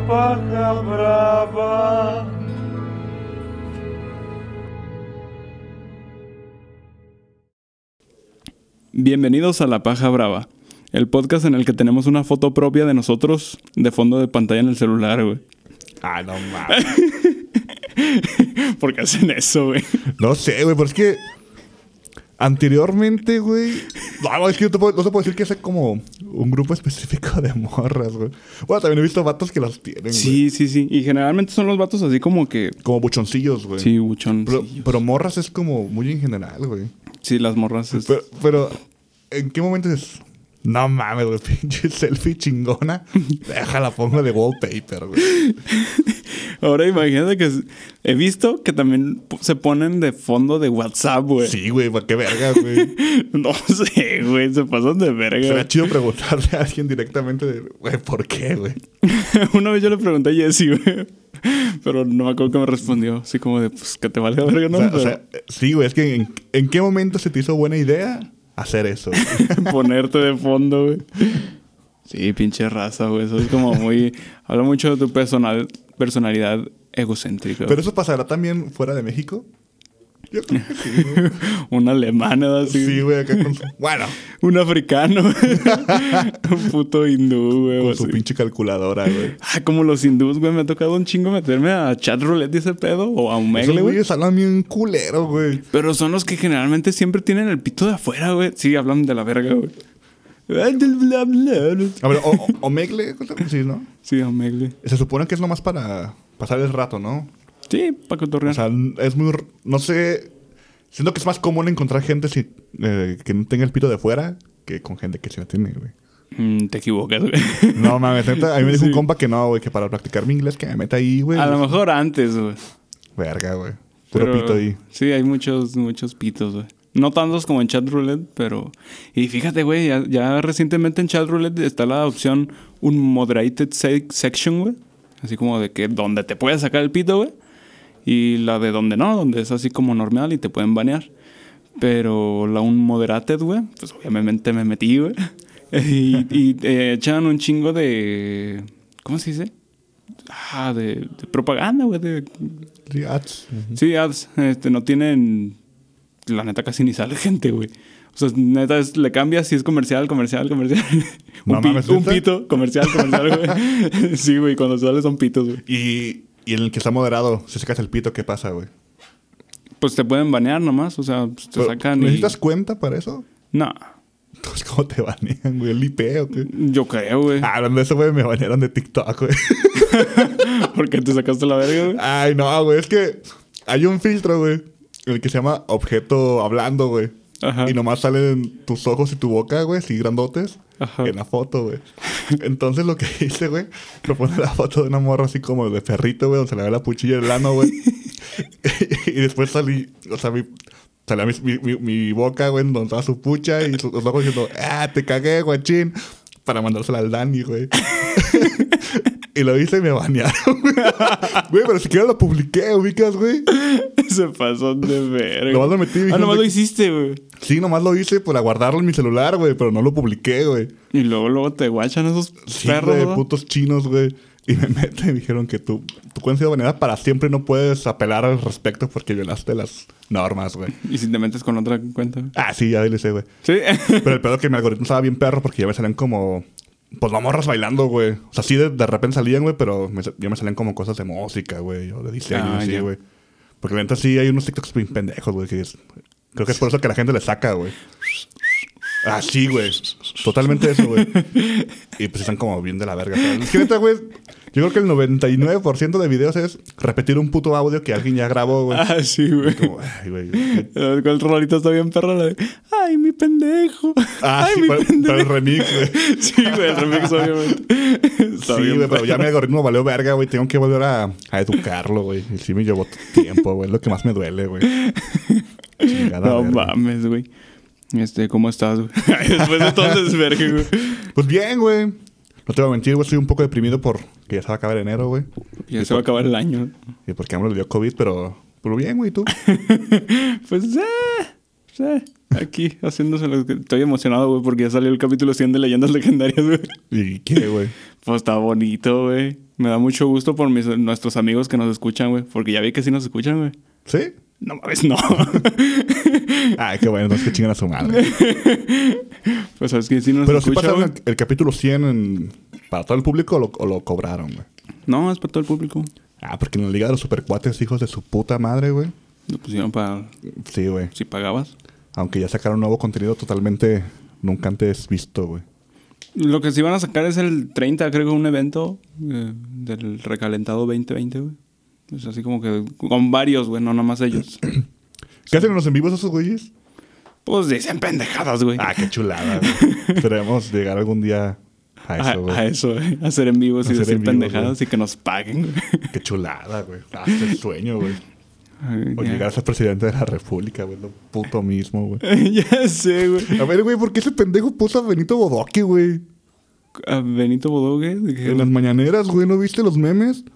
paja brava. Bienvenidos a La Paja Brava, el podcast en el que tenemos una foto propia de nosotros de fondo de pantalla en el celular, güey. Ah, no mames. ¿Por qué hacen eso, güey? No sé, güey, pero es que anteriormente, güey... No, es que no te puedo decir que sea como un grupo específico de morras, güey. Bueno, también he visto vatos que las tienen, Sí, sí, sí. Y generalmente son los vatos así como que... como buchoncillos, güey. Sí, buchoncillos. Pero morras es como muy en general, güey. Sí, las morras es... Pero, ¿en qué momento es...? No mames, güey, pinche selfie chingona. Déjala, pongo de wallpaper, güey. Ahora imagínate que he visto que también se ponen de fondo de WhatsApp, güey. Sí, güey, ¿para qué verga, güey? No sé, güey, se pasan de verga. Será chido preguntarle a alguien directamente de, güey, ¿por qué, güey? Una vez yo le pregunté a Jessy, güey. Pero no me acuerdo que me respondió. Así como de, pues, que te valga verga, ¿no? O sea, sí, güey, es que ¿en qué momento se te hizo buena idea hacer eso? Ponerte de fondo, güey. Sí, pinche raza, güey. Eso es como muy... Habla mucho de tu personalidad egocéntrica. ¿Pero eso pasará también fuera de México? Yo creo que sí, güey. Un alemán, ¿no? Así. Sí, güey, acá con su... Bueno. Un africano. Un puto hindú, güey. Con su pinche calculadora, güey. Ah, como los hindús, güey. Me ha tocado un chingo meterme a chat roulette y ese pedo. O a Omegle, Esos güey. güeyes hablan bien culero, güey. Pero son los que generalmente siempre tienen el pito de afuera, güey. Sí, hablan de la verga, güey. A ver, Omegle, sí, ¿no? Sí, Omegle. Se supone que es nomás para pasar el rato, ¿no? Sí, para cotorrear. O sea, es muy... No sé... Siento que es más común encontrar gente que no tenga el pito de fuera que con gente que sí lo tiene, güey. Te equivocas, güey. No, mames. A mí me dijo Sí. un compa que no, güey. Que para practicar mi inglés que me meta ahí, güey. A lo mejor antes, güey. Verga, güey. Puro Pero pito ahí. Sí, hay muchos pitos, güey. No tantos como en chat roulette, pero... Y fíjate, güey, ya recientemente en chat roulette está la opción un moderated section, güey. Así como de que donde te puedes sacar el pito, güey. Y la de donde no, donde es así como normal y te pueden banear. Pero la un moderated, güey, pues obviamente me metí, güey. y echan un chingo de... ¿Cómo se dice? De propaganda, güey. Sí, ads. Sí, ads. No tienen... La neta casi ni sale gente, güey. O sea, neta le cambias si es comercial. No mames, un ¿neta? pito, comercial, güey. Sí, güey, cuando sale son pitos, güey. Y en el que está moderado, si sacas el pito, ¿qué pasa, güey? Pues te pueden banear nomás, o sea, pues te Pero, sacan y... ¿necesitas cuenta para eso? No, Entonces, ¿cómo te banean, güey? ¿El IP o qué? yo creo, güey. Hablando de eso, güey, me banearon de TikTok, güey. ¿Por qué te sacaste la verga, güey? Ay, no, güey. Es que hay un filtro, güey, el que se llama objeto hablando, güey. Ajá. Y nomás salen tus ojos y tu boca, güey, así grandotes. Ajá. En la foto, güey. Entonces lo que hice, güey, me pone la foto de una morra así como de perrito, güey, donde se le ve la puchilla del ano, güey. Y después salí, o sea, salía mi boca, güey, donde estaba su pucha y los ojos diciendo, te cagué, guachín. Para mandársela al Dani, güey. Y lo hice y me banearon, güey. Güey, pero siquiera lo publiqué, ubicas, güey. Se pasó de verga. Nomás lo metí. Nomás lo hiciste, güey. Sí, nomás lo hice para guardarlo en mi celular, güey. Pero no lo publiqué, güey. Y luego te guachan esos Sí, perros, güey, ¿no? putos chinos, güey. Y me meten y me dijeron que tu cuenta ha sido baneada para siempre. No puedes apelar al respecto porque violaste las normas, güey. Y si te metes con otra cuenta, güey. Ah, sí, ya le sé, güey. Sí. Pero el pedo es que mi algoritmo estaba bien perro porque ya me salían como... Pues no morras bailando, güey. O sea, sí de repente salían, güey, pero ya me salían como cosas de música, güey. O de diseño, así, ya. güey. Porque la neta sí hay unos TikToks bien pendejos, güey. Creo que es por eso que la gente le saca, güey. Ah, sí, güey. Totalmente eso, güey. Y pues están como bien de la verga. Es que neta, güey, yo creo que el 99% de videos es repetir un puto audio que alguien ya grabó, güey. Ah, sí, güey. Como, ay, güey. ¿Cuál rolito está bien perro? La de, ay, mi pendejo. Ah, ay, sí, mi para pendejo. el remix, güey. Sí, güey, el remix, obviamente. Está Sí, bien güey, pero perro. ya mi algoritmo valió verga, güey. Tengo que volver a educarlo, güey. Y sí me llevó tiempo, güey. Es lo que más me duele, güey. Chingada No verga. mames, güey. ¿Cómo estás, güey? Después de todo el desvergue, güey. Pues bien, güey. No te voy a mentir, güey. Estoy un poco deprimido porque ya se va a acabar enero, güey. Ya se va a acabar el año. Y porque a AMLO le dio COVID, pero bien, güey, ¿tú? Pues, sí. Aquí, haciéndose lo que... Estoy emocionado, güey, porque ya salió el capítulo 100 de Leyendas Legendarias, güey. ¿Y qué, güey? Pues está bonito, güey. Me da mucho gusto por nuestros amigos que nos escuchan, güey. Porque ya vi que sí nos escuchan, güey. ¿Sí? No mames, no. Ay, qué bueno, no es que chingan a su madre. Pues sabes que sí nos Pero sí escuchan, pasaron güey. el capítulo 100 para todo el público o lo cobraron, güey. No, es para todo el público. Ah, porque en la Liga de los Supercuates, hijos de su puta madre, güey. Lo pusieron para... Sí, güey. Si pagabas. Aunque ya sacaron nuevo contenido totalmente nunca antes visto, güey. Lo que sí van a sacar es el 30, creo que un evento del recalentado 2020, güey. Es así como que con varios, güey, no nada más ellos. ¿Qué hacen en los en vivos esos güeyes? Pues dicen pendejadas, güey. Ah, qué chulada, güey. Esperemos llegar algún día a eso, güey. A eso, güey. Hacer en vivos y Hacer decir en vivos, pendejadas y que nos paguen, güey. Qué chulada, güey. Ah, es el sueño, güey. Ay, O ya. llegar a ser presidente de la república, güey. Lo puto mismo, güey. Ya sé, güey. A ver, güey, ¿por qué ese pendejo puso a Benito Bodoque, güey? A Benito Bodoque. ¿De qué? En las mañaneras, güey. ¿No viste los memes?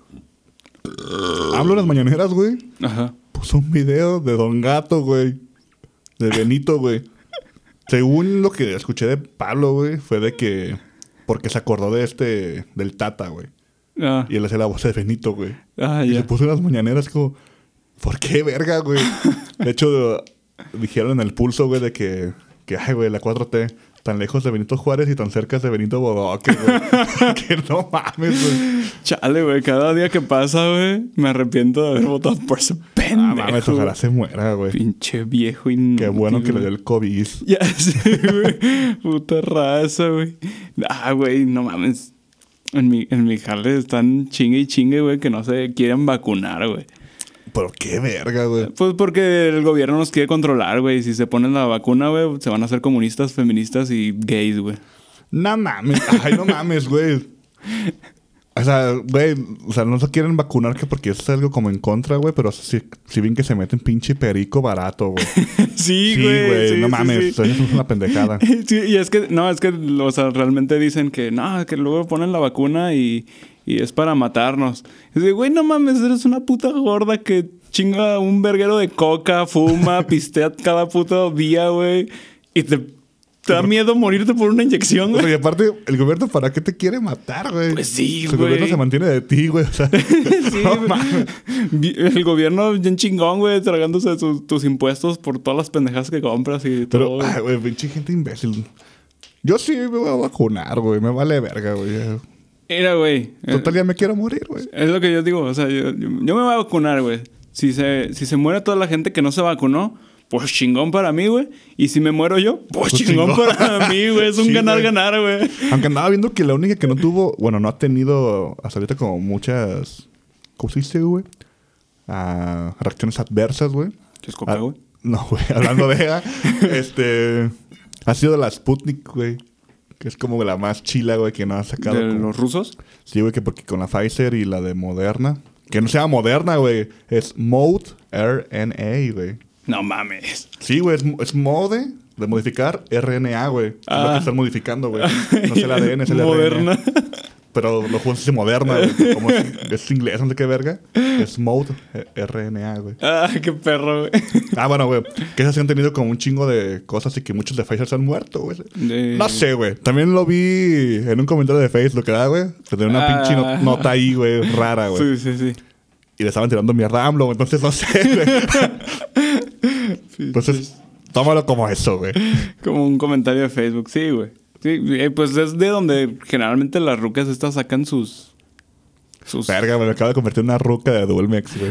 Hablo en las mañaneras, güey. Ajá. Puso un video de Don Gato, güey. De Benito, güey. Según lo que escuché de Pablo, güey, fue de que... Porque se acordó de del Tata, güey. Ah, Y él hacía la voz de Benito, güey. ah Y ya. se puso en las mañaneras como... ¿Por qué, verga, güey? De hecho, dijeron en el pulso, güey, de que... Ay, güey, la 4T... Tan lejos de Benito Juárez y tan cerca de Benito Bodoque, güey. Que no mames, güey. Chale, güey. Cada día que pasa, güey, me arrepiento de haber votado por ese pendejo. Ah, mames, ojalá se muera, güey. Pinche viejo inútil. Qué bueno que le güey. dio el COVID. Ya sé, güey. Puta raza, güey. Ah, güey, no mames. En mi jale están chingue y chingue, güey, que no se quieren vacunar, güey. Pero qué verga, güey. Pues porque el gobierno nos quiere controlar, güey. Si se ponen la vacuna, güey, se van a hacer comunistas, feministas y gays, güey. No mames. Ay, no mames, güey. O sea, güey, no se quieren vacunar que porque es algo como en contra, güey, pero sí ven que se meten pinche perico barato, güey. Sí, Sí, güey. güey, sí, no sí, mames, sí. eso es una pendejada. Sí, y es que, no, es que, o sea, realmente dicen que, no, que luego ponen la vacuna y es para matarnos. Y dice, güey, no mames, eres una puta gorda que chinga un verguero de coca, fuma, pistea cada puto día, güey. Y te da miedo morirte por una inyección, O sea, güey. y aparte, ¿el gobierno para qué te quiere matar, güey? Pues sí, Su güey. gobierno se mantiene de ti, güey. O sea, Sí, no güey. mames. El gobierno bien chingón, güey, tragándose tus impuestos por todas las pendejas que compras y todo. Pero, ay, güey, pinche gente imbécil. Yo sí me voy a vacunar, güey. Me vale verga, güey. Mira, güey. Total, ya me quiero morir, güey. Es lo que yo digo. O sea, yo me voy a vacunar, güey. Si se muere toda la gente que no se vacunó, pues chingón para mí, güey. Y si me muero yo, pues chingón para mí, güey. Es un Sí, ganar-ganar, güey. Aunque andaba viendo que la única que no tuvo... Bueno, no ha tenido hasta ahorita como muchas... ¿Cómo se dice, güey? Reacciones adversas, güey. ¿Qué es coca, güey? No, güey. Hablando de ella, ha sido la Sputnik, güey. Que es como la más chila, güey, que no ha sacado. ¿De como- los rusos? Sí, güey, que porque con la Pfizer y la de Moderna... Que no se llama Moderna, güey. Es Mode RNA, güey. No mames. Sí, güey, es mode de modificar RNA, güey. Es lo que están modificando, güey. No es el ADN, es el Moderna. RNA. Pero lo juego dice Moderna, güey. Como es inglés, no sé qué verga. Es mode RNA, güey. Ah, qué perro, güey. Bueno, güey. Que esas sí han tenido como un chingo de cosas y que muchos de Pfizer se han muerto, güey. No sé, güey. También lo vi en un comentario de Facebook, ¿verdad, güey? Que tenía una pinche nota ahí, güey, rara, güey. Sí, sí, sí. Y le estaban tirando mierda a AMLO, güey. Entonces no sé, güey. Entonces, tómalo como eso, güey. Como un comentario de Facebook. Sí, güey. Sí, pues es de donde generalmente las rucas estas sacan sus... Verga, güey, me acabo de convertir en una ruca de Dulmex, güey.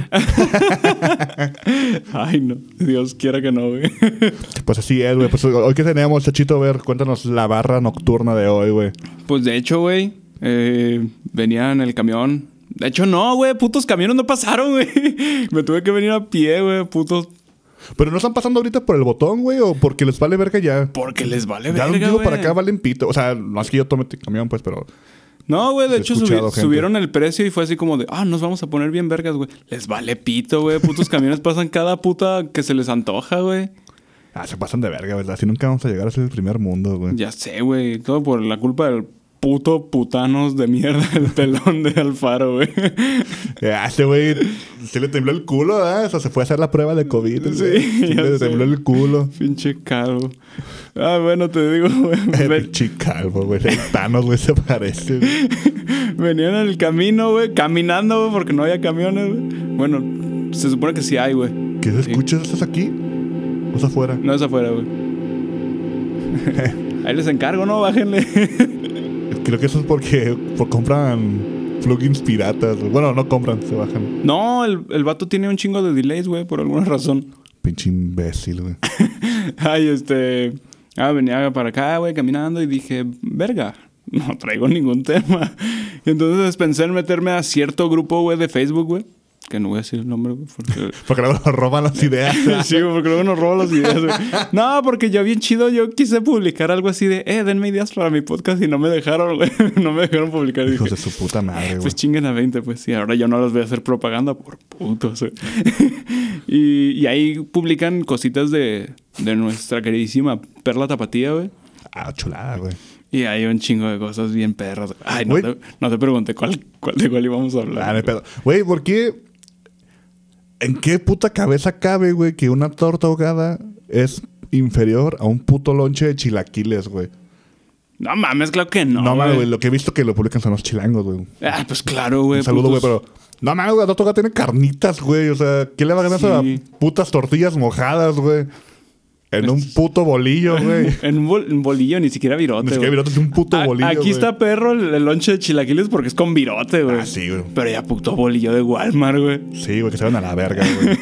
Ay, no. Dios quiera que no, güey. Pues así es, güey. Pues hoy que tenemos, Chachito, a ver, cuéntanos la barra nocturna de hoy, güey. Pues de hecho, güey, venía en el camión. De hecho, no, güey. Putos camiones no pasaron, güey. Me tuve que venir a pie, güey. Putos... Pero no están pasando ahorita por el botón, güey, o porque les vale verga ya. Porque les vale Ya verga, digo, güey. para acá valen pito. O sea, no es que yo tome camión, pues, pero... No, güey, de He hecho escuchado gente. subieron el precio y fue así como de, nos vamos a poner bien vergas, güey. Les vale pito, güey. Putos camiones pasan cada puta que se les antoja, güey. Se pasan de verga, ¿verdad? Si nunca vamos a llegar a ser el primer mundo, güey. Ya sé, güey. Todo por la culpa del puto putanos de mierda el pelón de Alfaro, güey. Este güey se le tembló el culo, ¿eh? O sea, se fue a hacer la prueba de COVID. Sí, ya le sé. tembló el culo. Pinche calvo. Bueno, te digo, güey. Pinche calvo, güey. El Thanos, güey, se parece. Güey. Venían en el camino, güey. Caminando, güey, porque no había camiones, güey. Bueno, se supone que sí hay, güey. ¿Qué se escucha? ¿Estás aquí? ¿O es afuera? No es afuera, güey. Ahí les encargo, ¿no? Bájenle. Creo que eso es porque compran plugins piratas. Güey. Bueno, no compran, se bajan. No, el vato tiene un chingo de delays, güey, por alguna razón. Pinche imbécil, güey. Ay, venía para acá, güey, caminando y dije, verga, no traigo ningún tema. Y entonces pensé en meterme a cierto grupo, güey, de Facebook, güey. Que no voy a decir el nombre, güey, Porque luego nos roban las ideas. Sí, porque luego nos roban las ideas, güey. No, porque yo bien chido, yo quise publicar algo así de, denme ideas para mi podcast y no me dejaron, güey. No me dejaron publicar. Hijos dije, de su puta madre, güey. pues chinguen a 20, pues sí. Ahora yo no les voy a hacer propaganda por putos, güey. y ahí publican cositas de nuestra queridísima Perla Tapatía, güey. Ah, chulada, güey. Y hay un chingo de cosas bien perras. Ay, Güey. no te pregunté de cuál íbamos a hablar. Ah, no hay pedo. Güey, ¿por qué? ¿En qué puta cabeza cabe, güey, que una torta ahogada es inferior a un puto lonche de chilaquiles, güey? No mames, claro que no, No, mames, güey. güey. Lo que he visto que lo publican son los chilangos, güey. Ah, pues claro, güey. Un saludo, güey, putos. pero... No mames, güey, la torta ahogada tiene carnitas, güey. O sea, ¿qué le va a ganar a Sí. esas putas tortillas mojadas, güey? En un puto bolillo, güey. En un bolillo, ni siquiera virote, Ni siquiera güey. virote, es un puto bolillo, Aquí güey. está perro el lonche de chilaquiles porque es con virote, güey. Ah, sí, güey. Pero ya puto bolillo de Walmart, güey. Sí, güey, que se van a la verga, güey.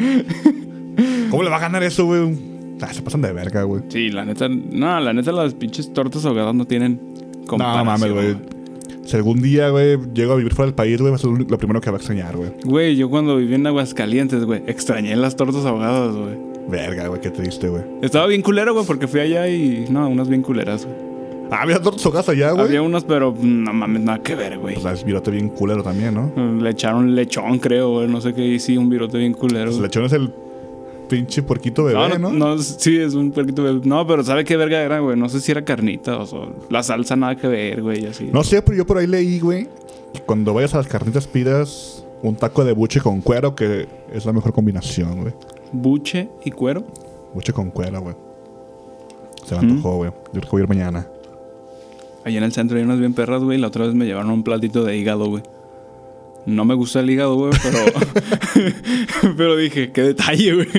¿Cómo le va a ganar eso, güey? Se pasan de verga, güey. Sí, la neta las pinches tortas ahogadas no tienen No comparación. mames, güey. Si algún día, güey, llego a vivir fuera del país, güey, va a ser lo primero que va a extrañar, güey. Güey, yo cuando viví en Aguascalientes, güey, extrañé las tortas ahogadas, güey. Verga, güey, qué triste, güey. Estaba bien culero, güey, porque fui allá y... No, unas bien culeras, güey. Ah, había tortas ahogadas allá, güey. Había unas, pero no mames, nada que ver, güey. Pues es virote bien culero también, ¿no? Le echaron lechón, creo, güey. No sé qué. Y sí, un virote bien culero. Pues el lechón es el pinche puerquito bebé, ¿no? No, sí, es un puerquito bebé. No, pero ¿sabe qué verga era, güey? No sé si era carnita o sea, la salsa nada que ver, güey, y así. No sé, pero yo por ahí leí, güey, que cuando vayas a las carnitas pidas un taco de buche con cuero, que es la mejor combinación, güey. Buche y cuero. Buche con cuero, güey. Se me antojó, güey. Yo creo que voy a ir mañana. Allá en el centro hay unas bien perras, güey. La otra vez me llevaron un platito de hígado, güey. No me gusta el hígado, güey, pero... pero dije, qué detalle, güey.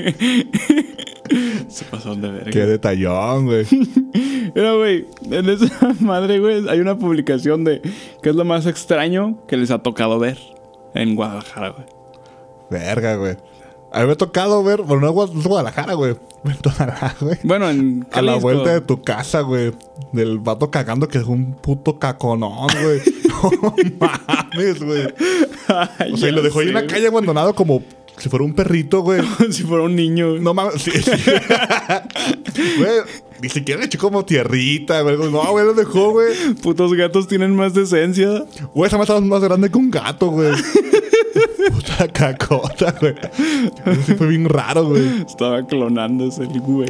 Se pasó de verga. Qué detallón, güey. Mira, güey, en esa madre, güey, hay una publicación de qué es lo más extraño que les ha tocado ver en Guadalajara, güey. Verga, güey. A mí me ha tocado ver, bueno, no es Guadalajara, güey. En Tonalá, güey. Bueno, en A la Jalisco. vuelta de tu casa, güey. Del vato cagando que es un puto caconón, güey. No mames, güey. Ay, O sea, y ya lo dejó ahí en la sé, calle abandonado como si fuera un perrito, güey. güey. Si fuera un niño. No mames, sí, sí. Güey, ni siquiera le echó como tierrita, güey. No, güey, lo dejó, güey. Putos gatos tienen más decencia. Güey, esa masa es más grande que un gato, güey. Puta cacota, güey. Eso sí fue bien raro, güey. Estaba clonándose el güey.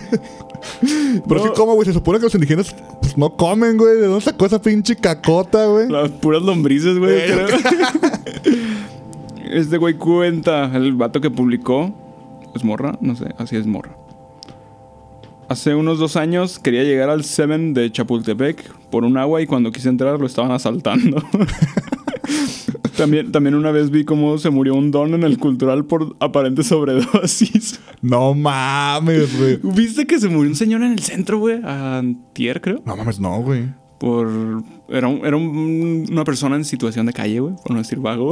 Pero No. sí, ¿cómo, güey? Se supone que los indígenas pues, no comen, güey. ¿De dónde sacó esa pinche cacota, güey? Las puras lombrices, güey. creo. Este güey cuenta, el vato que publicó. ¿Es morra? No sé, así es morra. Hace unos 2 años quería llegar al Seven de Chapultepec por un agua y cuando quise entrar lo estaban asaltando. También una vez vi cómo se murió un don en el cultural por aparente sobredosis. No mames, güey. ¿Viste que se murió un señor en el centro, güey? Antier, creo. No mames, no, güey. Era una persona en situación de calle, güey, por no decir vago.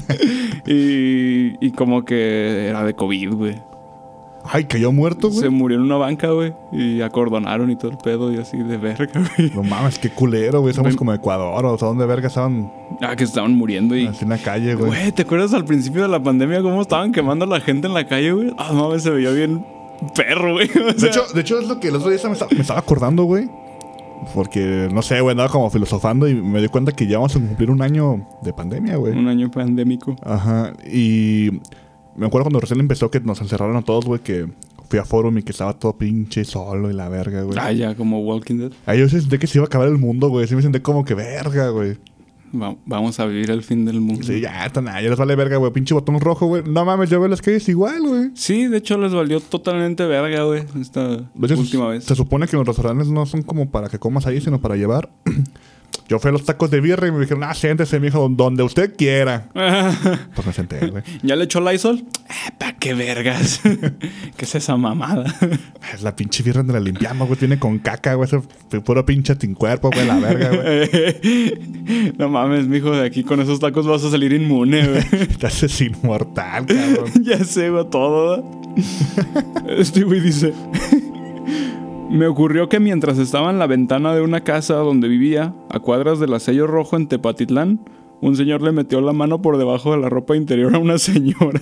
y como que era de COVID, güey. Ay, cayó muerto, Se güey. murió en una banca, güey. Y acordonaron y todo el pedo y así de verga, güey. No mames, qué culero, güey. Somos Ven. como Ecuador, o sea, ¿dónde verga estaban Que estaban muriendo y... así en la calle, güey? Güey, ¿te acuerdas al principio de la pandemia cómo estaban quemando a la gente en la calle, güey? Ah, mames, se veía bien perro, güey. O sea, De hecho, es lo que el otro día me estaba acordando, güey. Porque, no sé, güey, andaba como filosofando y me di cuenta que ya vamos a cumplir un año de pandemia, güey. un año pandémico. Ajá. Y me acuerdo cuando recién empezó que nos encerraron a todos, güey, que fui a Forum y que estaba todo pinche solo y la verga, güey. Ah, ya, como Walking Dead. Ahí yo sentí que se iba a acabar el mundo, güey. Sí me sentí como que verga, güey. Vamos a vivir el fin del mundo. Sí, ya les vale verga, güey. Pinche botón rojo, güey. No mames, yo veo las calles igual, güey. Sí, de hecho les valió totalmente verga, güey, esta De hecho, última vez. Se supone que los restaurantes no son como para que comas ahí, sino para llevar. Yo fui a los tacos de birria y me dijeron, siéntese, mijo, donde usted quiera. Pues me senté, güey. ¿Ya le echó Lysol? ¿Pa' qué vergas? ¿Qué es esa mamada? Es la pinche birria donde la limpiamos, güey. Tiene con caca, güey. Ese puro pinche sin cuerpo, güey. La verga, güey. No mames, mijo, de aquí con esos tacos vas a salir inmune, güey. Te haces inmortal, cabrón. Ya sé, güey, todo. Este güey dice... Me ocurrió que mientras estaba en la ventana de una casa donde vivía, a cuadras del Sello Rojo en Tepatitlán, un señor le metió la mano por debajo de la ropa interior a una señora.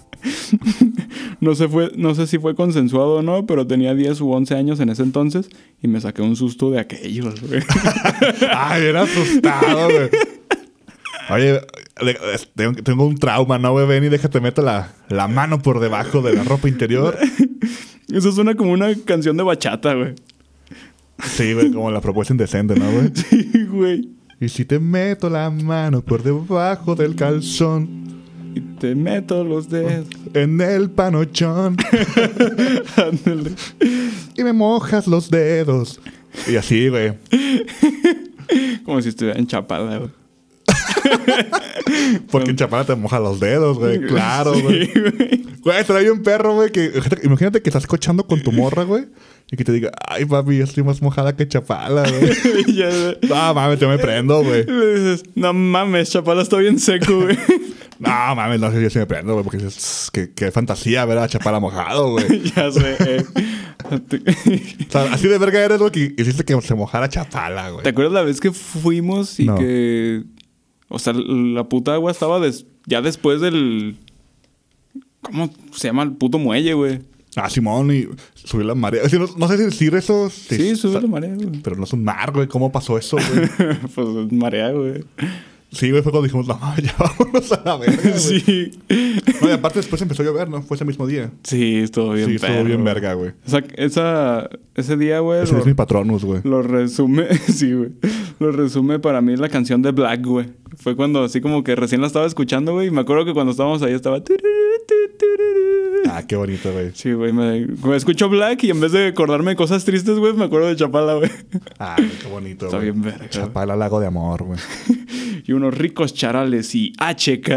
No sé si fue consensuado o no, pero tenía 10 u 11 años en ese entonces y me saqué un susto de aquellos, güey. Ay, era asustado, güey. Oye, tengo un trauma, ¿no, güey? Ven y déjate meto la mano por debajo de la ropa interior. Eso suena como una canción de bachata, güey. Sí, güey, como la propuesta indecente, ¿no, güey? Sí, güey. Y si te meto la mano por debajo del calzón Y te meto los dedos en el panochón Ándale. y me mojas los dedos. Y así, güey. Como si estuviera enchapada, güey. Porque en Chapala te moja los dedos, güey. Claro, güey. Sí, güey. Güey, trae un perro, güey, que... Imagínate que estás cochando con tu morra, güey. Y que te diga, ay, papi, yo estoy más mojada que Chapala, güey. Ya, No, mames, yo me prendo, güey. le dices, no mames, Chapala está bien seco, güey. No, mames, no sé, yo sí me prendo, güey. Porque dices, qué fantasía ver a Chapala mojado, güey. Ya sé, O sea, así de verga eres, güey, que hiciste que se mojara Chapala, güey. ¿Te acuerdas la vez que fuimos y No. que... O sea, la puta agua estaba ya después del... ¿Cómo se llama? El puto muelle, güey. Ah, Simón, y subir la marea. O sea, no sé si decir eso. Sí, sube la marea, güey. Pero no es un mar, güey. ¿Cómo pasó eso, güey? Pues es marea, güey. Sí, güey, fue cuando dijimos, no, mames, ya vámonos a la verga, güey. Sí. No, y aparte después empezó a llover, ¿no? Fue ese mismo día. Sí, estuvo bien Sí, estuvo perro, bien güey. verga, güey. O sea, ese día, güey... Ese es mi patronus, güey. Lo resume, sí, güey. Lo resume para mí la canción de Black, güey. Fue cuando así como que recién la estaba escuchando, güey. Y me acuerdo que cuando estábamos ahí estaba... Ah, qué bonito, güey. Sí, güey. Me escucho Black y en vez de acordarme de cosas tristes, güey, me acuerdo de Chapala, güey. Ah, qué bonito, Está güey. bien verga. Chapala, lago de amor, güey. Y unos ricos charales y HK.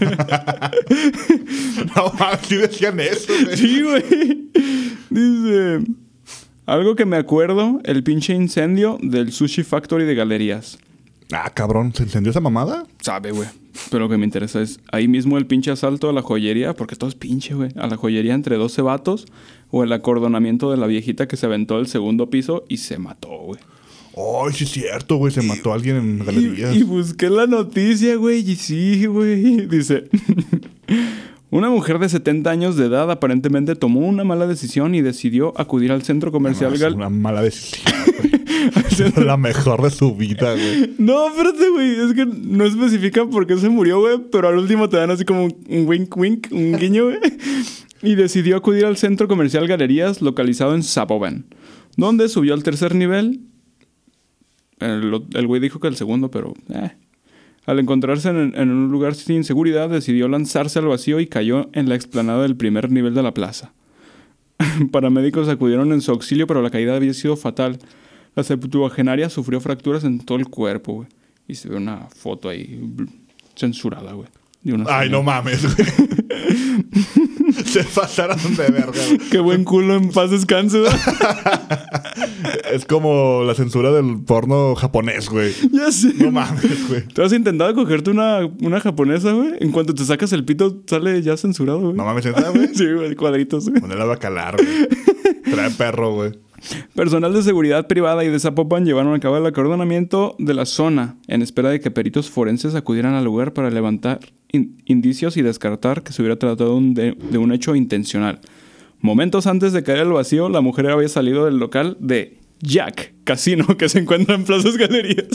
No, mames, sí decían eso, güey. Sí, güey. Dice... Algo que me acuerdo, el pinche incendio del Sushi Factory de Galerías. Ah, cabrón, ¿se encendió esa mamada? Sabe, güey. Pero lo que me interesa es ahí mismo el pinche asalto a la joyería, porque todo es pinche, güey. A la joyería entre 12 vatos o el acordonamiento de la viejita que se aventó del segundo piso y se mató, güey. Ay, sí es cierto, güey. Se mató a alguien en galerías. Y busqué la noticia, güey, y sí, güey. Dice... Una mujer de 70 años de edad aparentemente tomó una mala decisión y decidió acudir al centro comercial Es una mala decisión, güey. Es la mejor de su vida, güey. No, espérate, güey. Es que no especifican por qué se murió, güey. Pero al último te dan así como un wink, wink, un guiño, güey. Y decidió acudir al centro comercial Galerías, localizado en Zapopan, donde subió al tercer nivel. El güey dijo que el segundo, pero... Al encontrarse en un lugar sin seguridad, decidió lanzarse al vacío y cayó en la explanada del primer nivel de la plaza. Paramédicos acudieron en su auxilio, pero la caída había sido fatal. La septuagenaria sufrió fracturas en todo el cuerpo, güey. Y se ve una foto ahí censurada, güey. Ay, no mames, güey. Se pasaron de verga, güey. Qué buen culo, en paz descanse, güey. Es como la censura del porno japonés, güey. Ya sé. No mames, güey. ¿Tú has intentado cogerte una japonesa, güey? En cuanto te sacas el pito, sale ya censurado, güey. No mames, ¿neta, güey? Sí, güey, cuadritos, güey. Ponela a calar, güey. Trae perro, güey. Personal de seguridad privada y de Zapopan llevaron a cabo el acordonamiento de la zona en espera de que peritos forenses acudieran al lugar para levantar indicios y descartar que se hubiera tratado de un hecho intencional. Momentos antes de caer al vacío, la mujer había salido del local de Jack Casino, que se encuentra en Plazas Galerías.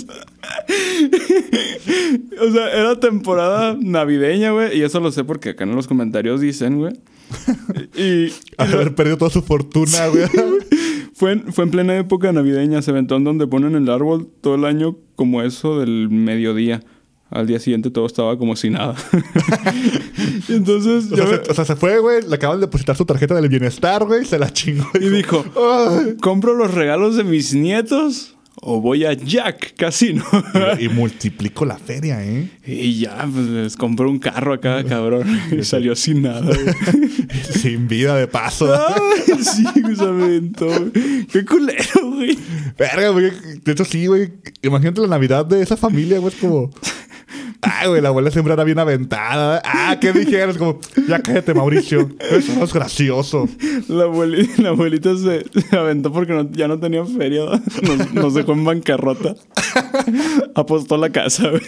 O sea, era temporada navideña, güey. Y eso lo sé porque acá en los comentarios dicen, güey. Y Haber perdido toda su fortuna, güey. fue en plena época navideña. Se aventó en donde ponen el árbol todo el año como eso del mediodía. Al día siguiente todo estaba como si nada. Entonces... O sea, se fue, güey. Le acaban de depositar su tarjeta del bienestar, güey. Se la chingó. Y dijo, ¿compro los regalos de mis nietos o voy a Jack Casino? Y multiplicó la feria, ¿eh? Y ya, pues les compró un carro a cada cabrón. Y salió sin nada, güey. Sin vida de paso. Ay, sí, se aventó. Qué culero, güey. Verga, güey. De hecho, sí, güey. Imagínate la Navidad de esa familia, güey. Es como... Ay, güey, la abuela siempre era bien aventada. Ah, ¿qué dijeras? Como, ya cállate, Mauricio. Eso no es gracioso. La abuelita se aventó porque ya no tenía feria. Nos dejó en bancarrota. Apostó la casa, güey.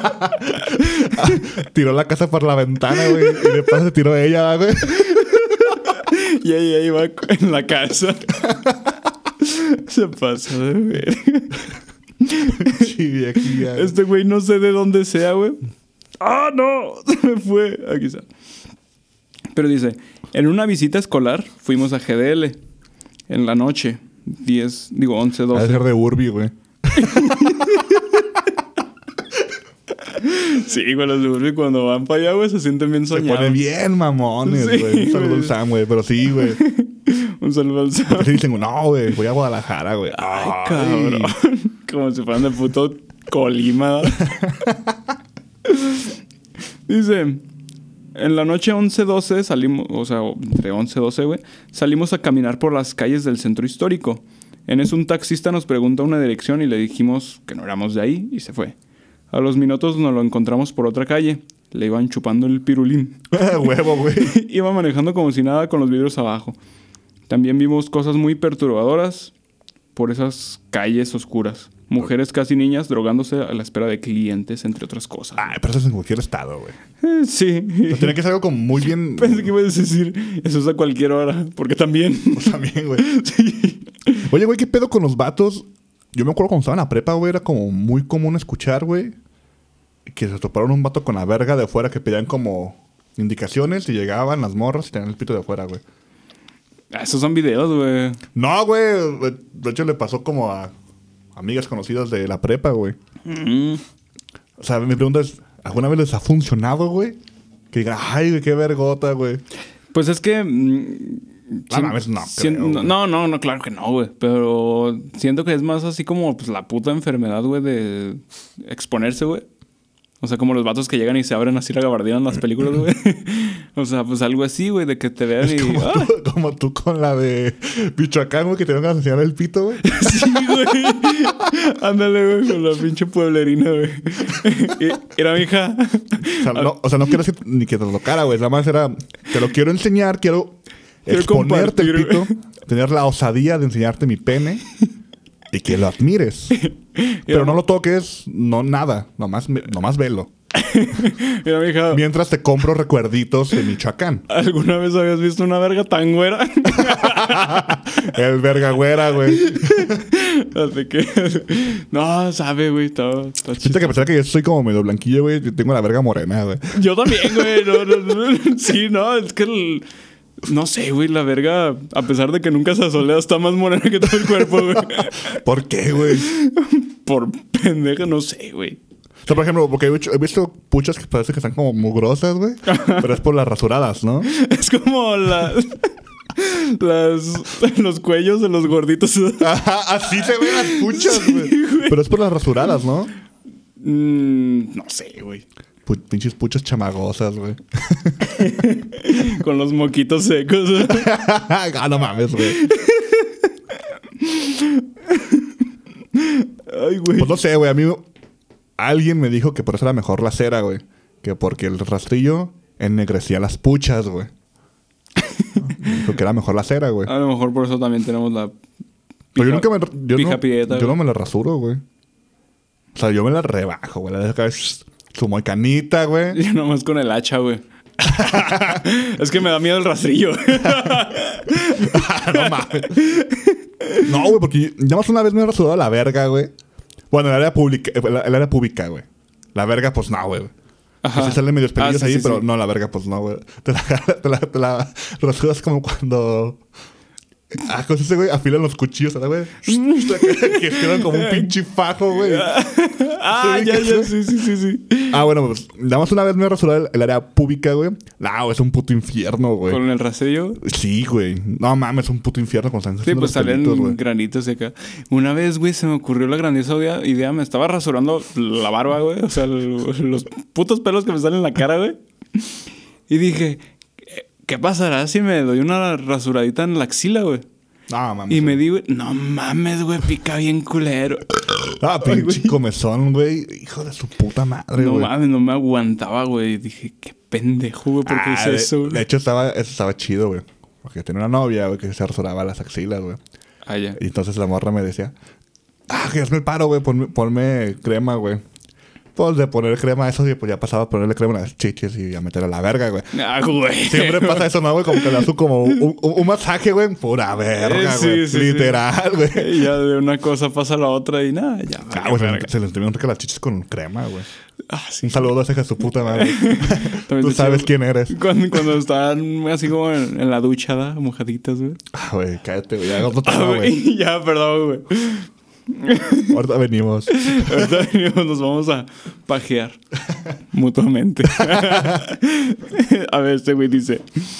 Tiró la casa por la ventana, güey. Y de paso se tiró ella, güey. Y ella iba en la casa. Se pasó de ver. Sí, viejilla. Este güey no sé de dónde sea, güey. ¡Ah, no! Se me fue. Aquí está. Pero dice, en una visita escolar fuimos a GDL. En la noche. 11, 12. Ha de ser de Urbi, güey. Sí, güey, los de Urbi cuando van para allá, güey, se sienten bien Se soñados. pone bien mamones, Sí, güey. Un saludo güey. al Sam, güey. Pero sí, güey. Un saludo al Sam. Porque dicen, no, güey. Voy a Guadalajara, güey. Ay, cabrón. Como si fueran de puto Colima. Dice, en la noche 11-12 salimos, o sea, entre 11-12, güey, salimos a caminar por las calles del centro histórico. En eso un taxista nos pregunta una dirección y le dijimos que no éramos de ahí y se fue. A los minutos nos lo encontramos por otra calle. Le iban chupando el pirulín. Huevo, güey. Iba manejando como si nada con los vidrios abajo. También vimos cosas muy perturbadoras por esas calles oscuras. Mujeres casi niñas drogándose a la espera de clientes, entre otras cosas. Ay, pero eso es en cualquier estado, güey. Sí. O sea, tiene que ser algo como muy bien... Pensé que ibas a decir, eso es a cualquier hora, porque también. Pues también, güey. Sí. Oye, güey, ¿qué pedo con los vatos? Yo me acuerdo cuando estaba en la prepa, güey, era como muy común escuchar, güey, que se toparon un vato con la verga de fuera que pedían como indicaciones y llegaban las morras y tenían el pito de fuera, güey. Esos son videos, güey. No, güey. De hecho, le pasó como a amigas conocidas de la prepa, güey. O sea, mi pregunta es, ¿alguna vez les ha funcionado, güey? Que digan, ay, güey, qué vergota, güey. Pues es que... No mames, no creo, güey. no, claro que no, güey. Pero siento que es más así como pues la puta enfermedad, güey, de exponerse, güey. O sea, como los vatos que llegan y se abren así la gabardina en las películas, güey. O sea, pues algo así, güey, de que te vean y... Como tú con la de Michoacán, güey, que te van a enseñar el pito, güey. Sí, güey. Ándale, güey, con la pinche pueblerina, güey. Era mi hija. O sea, no quiero decir ni que te lo tocara, güey. Nada más era, te lo quiero enseñar, quiero exponerte el compartir, pito, tener la osadía de enseñarte mi pene y que lo admires. Pero no lo toques, no nada. Nomás velo. Mira, mi hija. Mientras te compro recuerditos de Michoacán. ¿Alguna vez habías visto una verga tan güera? El verga güera, güey. Así que... No, sabe, güey. Está Siento chido. que a pesar que yo soy como medio blanquillo, güey, yo tengo la verga morena, güey. Yo también, güey. No. Sí, no, es que... No sé, güey, la verga, a pesar de que nunca se asolea, está más morena que todo el cuerpo, güey. ¿Por qué, güey? Por pendeja, no sé, güey. O sea, por ejemplo, porque he visto puchas que parece que están como mugrosas, güey. Pero es por las rasuradas, ¿no? Es como los cuellos de los gorditos. Ajá, así se ven las puchas, güey. Pero es por las rasuradas, ¿no? No sé, güey. Pinches puchas chamagosas, güey. Con los moquitos secos. Ah, no mames, güey. Ay, güey. Pues no sé, güey. A mí alguien me dijo que por eso era mejor la cera, güey. Que porque el rastrillo ennegrecía las puchas, güey. Me dijo que era mejor la cera, güey. A lo mejor por eso también tenemos la... Pero yo nunca me... pija prieta, yo no güey. me la rasuro, güey. O sea, yo me la rebajo, güey. La dejo acá... Su moicanita, güey. Yo nomás con el hacha, güey. Es que me da miedo el rastrillo. No mames. No, güey, porque ya más una vez me he rasurado la verga, güey. Bueno, el área pública, güey. La verga, pues no, güey. Ajá. Sí salen medios pelillos Sí, ahí, sí, pero sí. no, la verga, pues no, güey. Te la rasuras como cuando... ¿cómo se dice, güey? Afilan los cuchillos, ¿sabes, güey? Que quedan como un pinche fajo, güey. Ya, sí. Bueno, pues, nada más una vez me he rasurado el área pública, güey. No, es un puto infierno, güey. Con el rastrillo. Sí, güey. No mames, es un puto infierno con están Sí, haciendo pues los pelitos, salen güey. granitos de acá. Una vez, güey, se me ocurrió la grandiosa idea. Me estaba rasurando la barba, güey. O sea, los putos pelos que me salen en la cara, güey. Y dije, ¿qué pasará si me doy una rasuradita en la axila, güey? No, mames. Y me di, güey, no mames, güey, pica bien culero. Pinche comezón, güey. Hijo de su puta madre, No güey. mames, no me aguantaba, güey. Dije, qué pendejo, güey, ¿por qué hice eso, de güey? hecho, eso estaba chido, güey. Porque tenía una novia, güey, que se rasuraba las axilas, güey. Ah, ya. Y entonces la morra me decía, que hazme el paro, güey, ponme crema, güey. Pues de poner crema a eso, y pues ya pasaba a ponerle crema a las chiches y a meter a la verga, güey. Ah, güey. Siempre pasa eso, ¿no, güey? Como que le das como un masaje, güey. Pura verga, Sí, güey. sí, Literal, güey. Y ya de una cosa pasa a la otra y nada, ya. Güey, verga. se les terminaron las chiches con crema, güey. Sí. Un saludo a esa hija de su puta madre. También Tú te sabes chido. quién eres. Cuando estaban así como en la ducha, ¿da? Mojaditas, güey. Güey, cállate, güey. Ya, otro tema, güey. Güey, ya, perdón, güey. Ahorita venimos. Ahorita venimos, nos vamos a pajear mutuamente. A ver, este güey dice: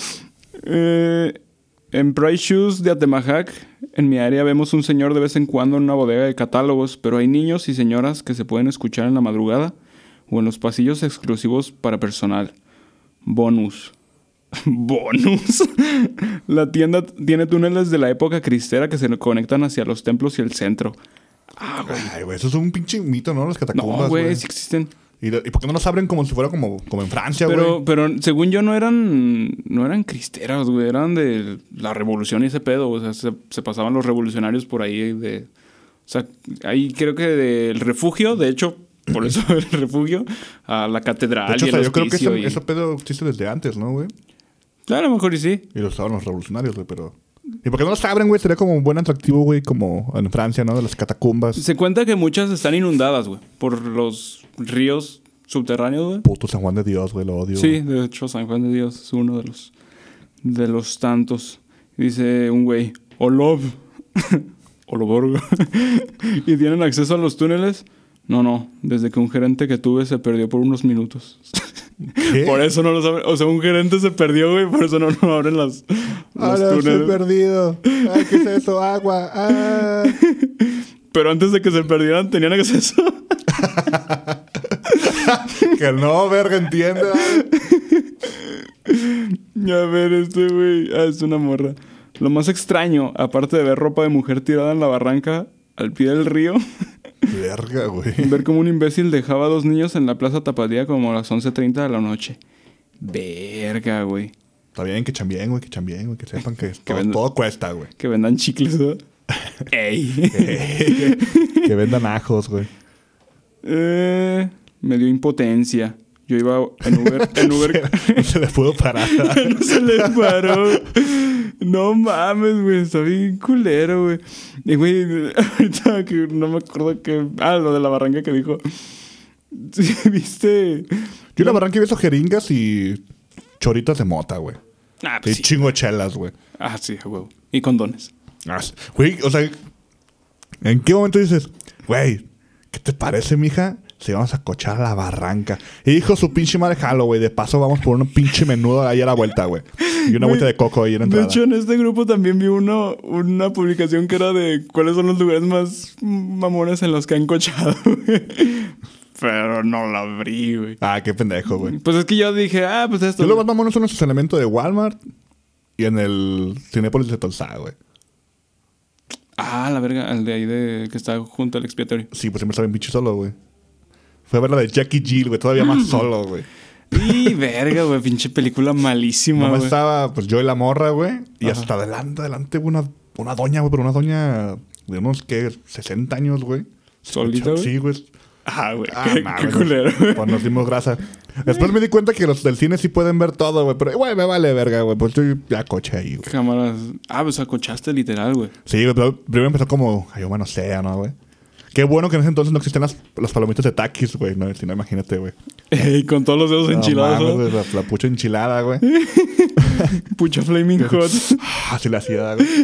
en Price Shoes de Atemajac, en mi área vemos un señor de vez en cuando en una bodega de catálogos, pero hay niños y señoras que se pueden escuchar en la madrugada o en los pasillos exclusivos para personal. Bonus. Bonus. La tienda tiene túneles de la época cristera que se conectan hacia los templos y el centro. Ay, güey, eso es un pinche mito, ¿no? Las catacumbas, No, güey, sí existen. ¿Y por qué no las abren como si fuera como en Francia, güey? Pero según yo no eran cristeras, güey. Eran de la revolución y ese pedo. O sea, se pasaban los revolucionarios por ahí de... O sea, ahí creo que del refugio, de hecho, por eso el refugio, a la catedral De hecho, y o sea, el yo creo que hospicio ese pedo existe desde antes, ¿no, güey? A lo mejor y sí. Y lo usaban los revolucionarios, güey, pero... ¿Y por qué no los abren, güey? Sería como un buen atractivo, güey, como en Francia, ¿no? De las catacumbas. Se cuenta que muchas están inundadas, güey, por los ríos subterráneos, güey. Puto San Juan de Dios, güey, lo odio. Sí, de hecho, San Juan de Dios es uno de los tantos. Dice un güey, Olob. Oloborgo. ¿Y tienen acceso a los túneles? No. Desde que un gerente que tuve se perdió por unos minutos. ¿Qué? Por eso no los abren. O sea, un gerente se perdió, güey. Por eso no abren los Ahora estoy túneles. perdido. Ay, ¿qué es eso? Agua. Ah. Pero antes de que se perdieran, tenían acceso. Que no, verga, entiende. A ver, este güey. Es una morra. Lo más extraño, aparte de ver ropa de mujer tirada en la barranca al pie del río, Verga, güey. ver como un imbécil dejaba a 2 niños en la plaza Tapatía como a las 11:30 de la noche. Verga, güey. Está bien, que chambien, güey, que sepan que venda- todo cuesta, güey. Que vendan chicles, ¿no? ¡Ey! Que vendan ajos, güey. Me dio impotencia. Yo iba en Uber. No se le pudo parar. No se le paró. No mames, güey. Está bien culero, güey. Y, güey, ahorita que no me acuerdo que... lo de la barranca que dijo. ¿Sí, ¿viste? Yo en la barranca he visto jeringas y choritas de mota, güey. Ah, Y pues sí. chingo de chelas, güey. Ah, sí, a huevo. Y condones. Güey, o sea, ¿en qué momento dices, güey, ¿qué te parece, mija? Si vamos a cochar a la barranca. Y dijo su pinche madre jalo, güey. De paso vamos por un pinche menudo ahí a la vuelta, güey. Y una vuelta de coco ahí en la De entrada. hecho, en este grupo también vi una publicación que era de cuáles son los lugares más mamones en los que han cochado, güey. Pero no la abrí, güey. Qué pendejo, güey. Pues es que yo dije, pues esto... Yo lo más mamones son esos elementos de Walmart y en el Cinépolis de Tolsa, güey. La verga, el de ahí que está junto al expiatorio. Sí, pues siempre estaba bien pinche solo, güey. Fue a ver la de Jackie Jill, güey. Todavía más solo, güey. Y verga, güey, pinche película malísima, Mamá güey. estaba, pues yo y la morra, güey. Y Ajá. hasta adelante, güey, una doña, güey. Pero una doña de unos, ¿qué? 60 años, güey. ¿Solita, güey? Sí, güey. Güey. Ah, Qué mames, culero, güey. pues nos dimos grasa. Después me di cuenta que los del cine sí pueden ver todo, güey. Pero, güey, me vale verga, güey. Pues yo ya coche ahí, güey. Cámaras. Pues acochaste literal, güey. Sí, güey, pero primero empezó como, ay, humano sea, ¿no, güey? Qué bueno que en ese entonces no existían las palomitas de Takis, güey. No, si no, imagínate, güey. Con todos los dedos enchilados, No, ¿no? mames, güey, la pucha enchilada, güey. Pucha flaming hot. Así la hacía, güey.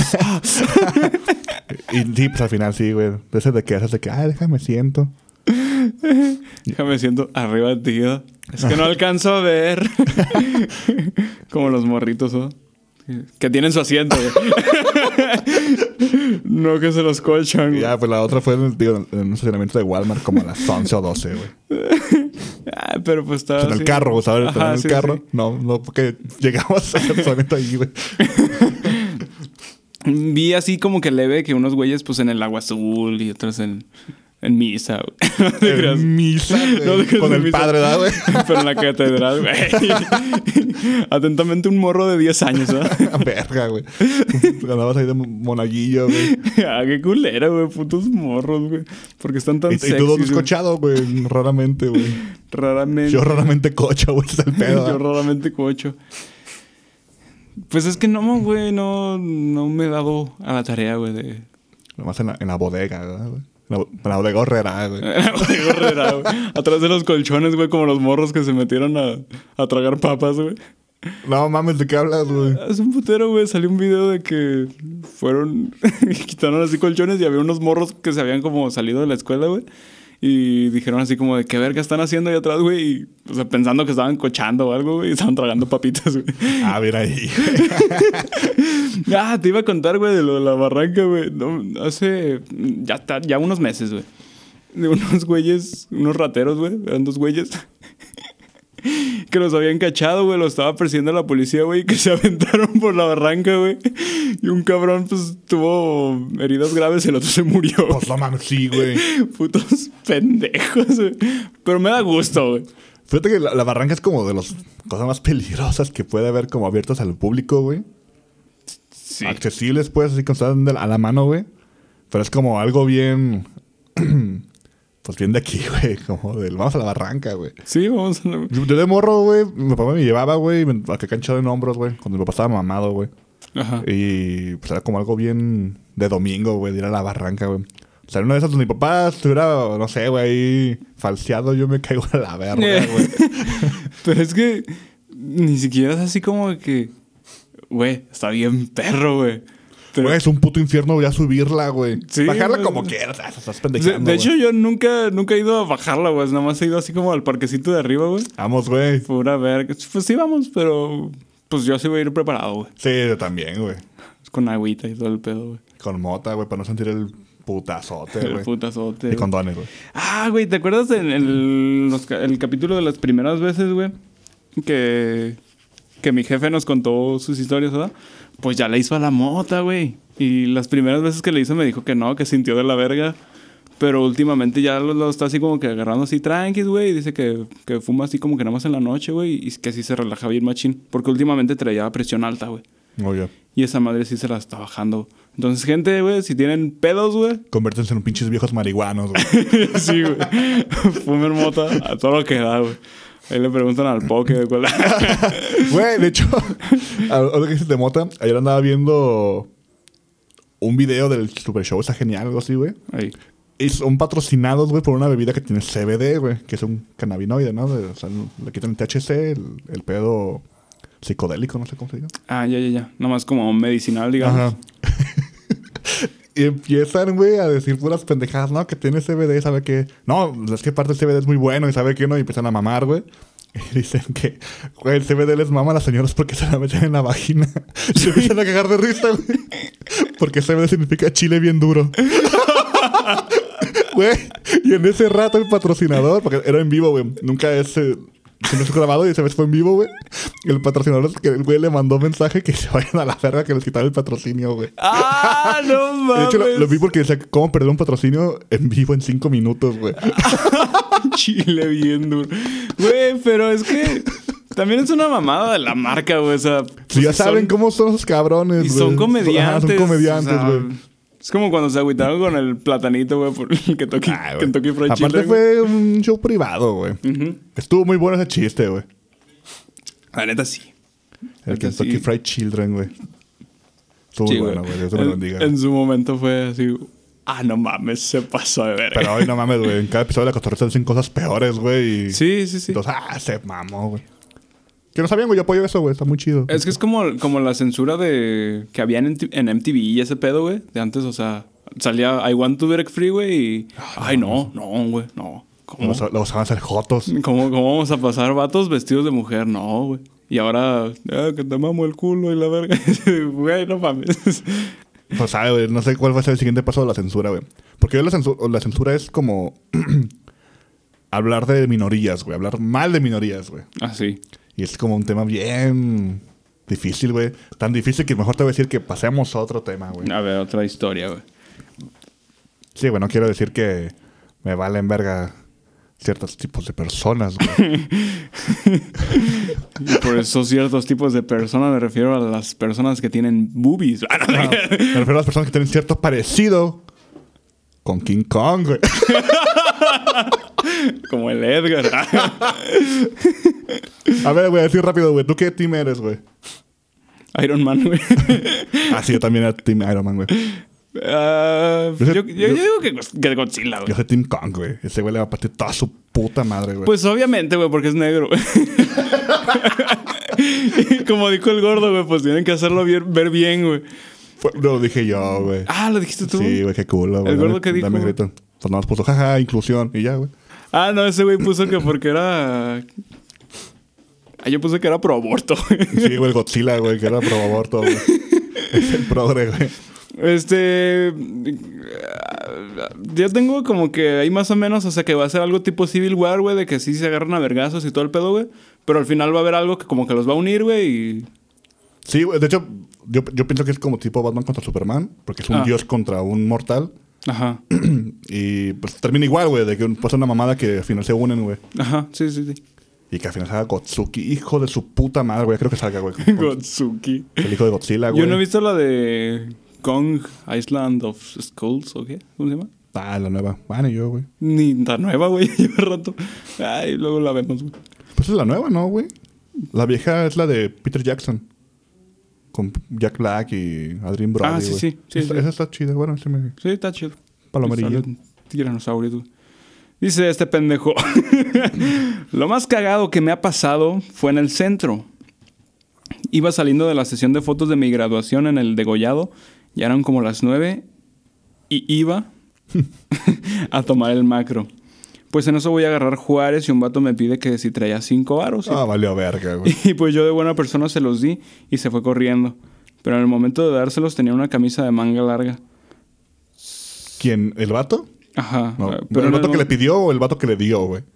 Y sí, pues al final sí, güey. De ese de que haces de que, déjame siento. Me siento arriba de ti, ¿no? Es que no alcanzo a ver. Como los morritos, ¿no? Que tienen su asiento, güey. No que se los colchan, güey. Ya, pues la otra fue en un estacionamiento de Walmart como a las 11 o 12, güey. Pero pues estaba En el carro, ¿sabes? Ajá, En el sí, carro. sí. No, porque llegamos al estacionamiento ahí, güey. Vi así como que leve que unos güeyes pues en el agua azul y otros en misa, güey. No te creas. En misa, güey. No te creas Con en el misa. padre, ¿verdad, güey? Pero en la catedral, güey. Atentamente un morro de 10 años, ¿verdad? Verga, güey. Andabas ahí de monaguillo, güey. Qué culera, güey. Putos morros, güey. Porque están tan Y sexy. tú descochado, güey. Raramente, güey. Raramente. Yo raramente cocho, güey. Es el pedo. Yo raramente cocho. Pues es que no, güey. No me he dado a la tarea, güey, de... Nomás en la bodega, ¿verdad, güey? En la bodega horrera, güey. Gorrera, güey. Atrás de los colchones, güey, como los morros que se metieron a tragar papas, güey. No mames, ¿de qué hablas, güey? Hace un putero, güey, salió un video de que fueron... quitaron así colchones y había unos morros que se habían como salido de la escuela, güey. Y dijeron así como de, ¿qué verga están haciendo ahí atrás, güey? Y, o sea, pensando que estaban cochando o algo, güey. Y estaban tragando papitas, güey. Mira ahí. Te iba a contar, güey, de lo de la barranca, güey. No, hace... Ya unos meses, güey. De unos güeyes, unos rateros, güey. Eran 2 güeyes. Que los habían cachado, güey. Los estaba persiguiendo la policía, güey. Que se aventaron por la barranca, güey. Y un cabrón, pues, tuvo heridas graves y el otro se murió. Pues no mames, sí, güey. Putos pendejos, güey. Pero me da gusto, güey. Fíjate que la barranca es como de las cosas más peligrosas que puede haber como abiertas al público, güey. Sí. Accesibles, pues, así que están a la mano, güey. Pero es como algo bien... pues bien de aquí, güey. Como del vamos a la barranca, güey. Sí, vamos a... Yo de morro, güey, mi papá me llevaba, güey, a que canchado en hombros, güey. Cuando mi papá estaba mamado, güey. Ajá. Y pues era como algo bien de domingo, güey, de ir a la barranca, güey. O sea, en una de esas donde mi papá estuviera, no sé, güey, ahí falseado, yo me caigo a la verga, güey. Pero es que ni siquiera es así como que... Güey, está bien perro, güey. Pero... Güey, es un puto infierno ya subirla, güey. Sí, bajarla güey. como quieras, estás pendejando, De hecho, güey. yo nunca he ido a bajarla, güey. Nada más he ido así como al parquecito de arriba, güey. Vamos, güey. Pura verga. Pues sí, vamos, pero... Pues yo sí voy a ir preparado, güey. Sí, yo también, güey. Con agüita y todo el pedo, güey. Con mota, güey, para no sentir el putazote, El güey. putazote. Y güey. condones, güey. Güey, ¿te acuerdas en el capítulo de las primeras veces, güey? Que mi jefe nos contó sus historias, ¿verdad? Pues ya le hizo a la mota, güey. Y las primeras veces que le hizo me dijo que no, que sintió de la verga. Pero últimamente ya lo está así como que agarrando así tranquis, güey. Dice que fuma así como que nada más en la noche, güey. Y que sí se relaja bien machín. Porque últimamente traía presión alta, güey. Oye, Y esa madre sí se la está bajando. Entonces, gente, güey, si tienen pedos, güey. conviértense en pinches viejos marihuanos, güey. Sí, güey. Fumen mota a todo lo que da, güey. Ahí le preguntan al poke de cuál. Güey, de hecho, ahora que dices de mota, ayer andaba viendo un video del Super Show, está genial, algo así, güey. Ahí. Y son patrocinados, güey, por una bebida que tiene CBD, güey, que es un cannabinoide, ¿no? O sea, le quitan el THC, el pedo psicodélico, no sé cómo se diga. Ya. Nomás como medicinal, digamos. Ajá. Y empiezan, güey, a decir puras pendejadas, ¿no? Que tiene CBD, ¿sabe qué? No, es que parte del CBD es muy bueno y ¿sabe qué? No, y empiezan a mamar, güey. Y dicen que, güey, el CBD les mama a las señoras porque se la meten en la vagina. Se empiezan a cagar de risa, güey. Porque CBD significa chile bien duro. Güey, y en ese rato el patrocinador, porque era en vivo, güey, nunca es... Si no es grabado y esa vez fue en vivo, güey. El patrocinador, que el güey le mandó mensaje que se vayan a la verga que les quitaron el patrocinio, güey. No mames. De hecho, lo vi porque decía cómo perder un patrocinio en vivo en 5 minutos, güey. Chile bien duro. Güey, pero es que también es una mamada de la marca, güey. O sea, Si ya pues, saben cómo son esos cabrones, y güey. son comediantes. Ajá, son comediantes, o sea, güey. Es como cuando se agüitaron con el platanito, güey, por el Kentucky Fried Aparte Chicken. fue un show privado, güey. Estuvo muy bueno ese chiste, güey. La neta, sí. El Neta, Kentucky sí. Fried Children, güey. Estuvo muy bueno, güey. Dios me lo bendiga. En su momento fue así... Ah, no mames, se pasó de verga. Pero hoy no mames, güey. En cada episodio de la cotorreza dicen cosas peores, güey. Sí. Entonces, se mamó, güey. Que no sabían, güey. Yo apoyo eso, güey. Está muy chido. Es que es como la censura de... Que había en MTV y ese pedo, güey. De antes, o sea... Salía I Want to Break Free, güey. Y... Ay, no, güey. No. ¿Cómo? Lo usaban a hacer jotos. ¿Cómo vamos a pasar vatos vestidos de mujer? No, güey. Y ahora... que te mamo el culo y la verga. Güey, no mames. Pues, sabe, güey. No sé cuál va a ser el siguiente paso de la censura, güey. Porque la censura es como... hablar de minorías, güey. Hablar mal de minorías, güey. Ah, sí. Y es como un tema bien difícil, güey. Tan difícil que mejor te voy a decir que pasemos a otro tema, güey. A ver, otra historia, güey. Sí, güey. No quiero decir que me valen verga ciertos tipos de personas, güey. Y por eso ciertos tipos de personas me refiero a las personas que tienen boobies. Me refiero a las personas que tienen cierto parecido con King Kong, güey. Como el Edgar. A ver, güey, así rápido, güey. ¿Tú qué team eres, güey? Iron Man, güey. Ah, sí, yo también era team Iron Man, güey. Yo digo que Godzilla, güey. Yo soy team Kong, güey. Ese güey le va a partir toda su puta madre, güey. Pues obviamente, güey, porque es negro. Y como dijo el gordo, güey, pues tienen que hacerlo ver bien, güey. Lo dije yo, güey. Ah, ¿lo dijiste tú? Sí, güey, qué culo, güey. ¿El gordo qué dijo? Dame grito. Pues nada más puso, jaja, inclusión. Y ya, güey. Ah, no, ese güey puso que porque era... Ah, yo puse que era pro aborto. Sí, güey, el Godzilla, güey, que era pro aborto, güey. Es el progre, güey. Yo tengo como que ahí más o menos, o sea, que va a ser algo tipo Civil War, güey, de que sí se agarran a vergazos y todo el pedo, güey. Pero al final va a haber algo que como que los va a unir, güey, y... Sí, güey, de hecho, yo pienso que es como tipo Batman contra Superman, porque es un dios contra un mortal. Ajá. Y pues termina igual, güey, de que pasa una mamada que al final se unen, güey. Ajá, sí. Y que al final salga Gotsuki, hijo de su puta madre, güey. Creo que salga, güey. Gotsuki. El hijo de Godzilla, güey. Yo no he visto la de Kong Island of Skulls, ¿o qué? ¿Cómo se llama? Ah, la nueva. Bueno, yo, güey. Ni tan nueva, güey. Lleva rato. Ay, luego la vemos, güey. Pues es la nueva, ¿no, güey? La vieja es la de Peter Jackson. Con Jack Black y Adrien Brody, Ah, sí, güey. sí. Esa está chida. Bueno, sí me... Sí, está chido. Palomerilla. Sale un tiranosaurio, güey. Dice este pendejo. Lo más cagado que me ha pasado fue en el centro. Iba saliendo de la sesión de fotos de mi graduación en el degollado. Ya eran como las 9. Y iba a tomar el macro. Pues en eso voy a agarrar Juárez y un vato me pide que si traía 5 varos. Ah, valió verga, güey. Y pues yo de buena persona se los di y se fue corriendo. Pero en el momento de dárselos tenía una camisa de manga larga. ¿Quién? ¿El vato? Ajá. No. Pero ¿El vato que le pidió o el vato que le dio, güey?